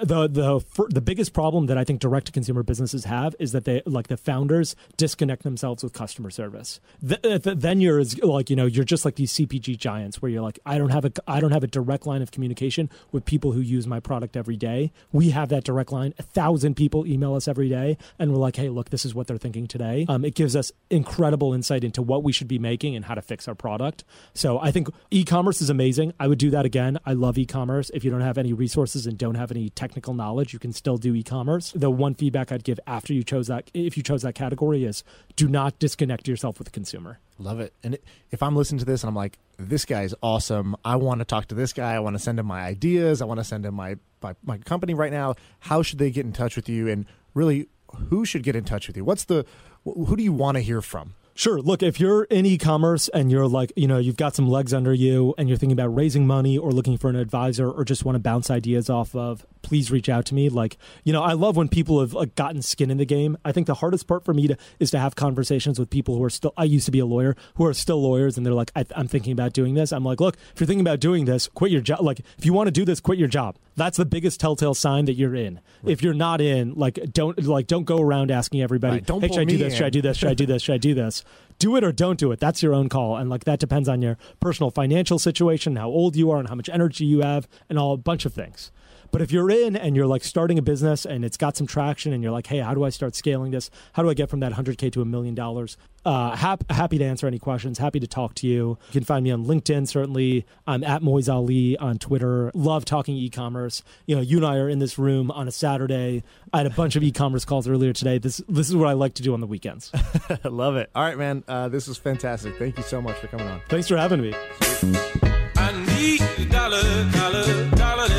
the biggest problem that I think direct to consumer businesses have is that they the founders disconnect themselves with customer service. Then you're you're just like these CPG giants where you're I don't have a direct line of communication with people who use use my product every day. We have that direct line. 1,000 people email us every day, and we're like, hey, look, this is what they're thinking today. It gives us incredible insight into what we should be making and how to fix our product. So I think e-commerce is amazing. I would do that again. I love e-commerce. If you don't have any resources and don't have any technical knowledge, you can still do e-commerce. The one feedback I'd give after you chose that, if you chose that category, is do not disconnect yourself with the consumer. Love it. And if I'm listening to this and I'm like, this guy is awesome, I want to talk to this guy, I want to send him my ideas, I want to send him my company right now, how should they get in touch with you? And really, who should get in touch with you? Who do you want to hear from? Sure. Look, if you're in e-commerce and you're like, you've got some legs under you and you're thinking about raising money or looking for an advisor or just want to bounce ideas off of, please reach out to me. I love when people have gotten skin in the game. I think the hardest part for me is to have conversations with people who are still, I used to be a lawyer, who are still lawyers, and they're like, I'm thinking about doing this. I'm like, look, if you're thinking about doing this, quit your job. Like, if you want to do this, quit your job. That's the biggest telltale sign that you're in. Right. If you're not in, don't go around asking everybody, right, hey, should I do this? Should I do this? Should I do this? Should I do this? Do it or don't do it. That's your own call. And that depends on your personal financial situation, how old you are and how much energy you have, and a bunch of things. But if you're in and you're starting a business and it's got some traction and you're like, hey, how do I start scaling this? How do I get from that $100K to $1 million? Happy to answer any questions. Happy to talk to you. You can find me on LinkedIn, certainly. I'm at Moiz Ali on Twitter. Love talking e-commerce. You and I are in this room on a Saturday. I had a bunch of e-commerce calls earlier today. This is what I like to do on the weekends. I love it. All right, man. This is fantastic. Thank you so much for coming on. Thanks for having me. I need $1.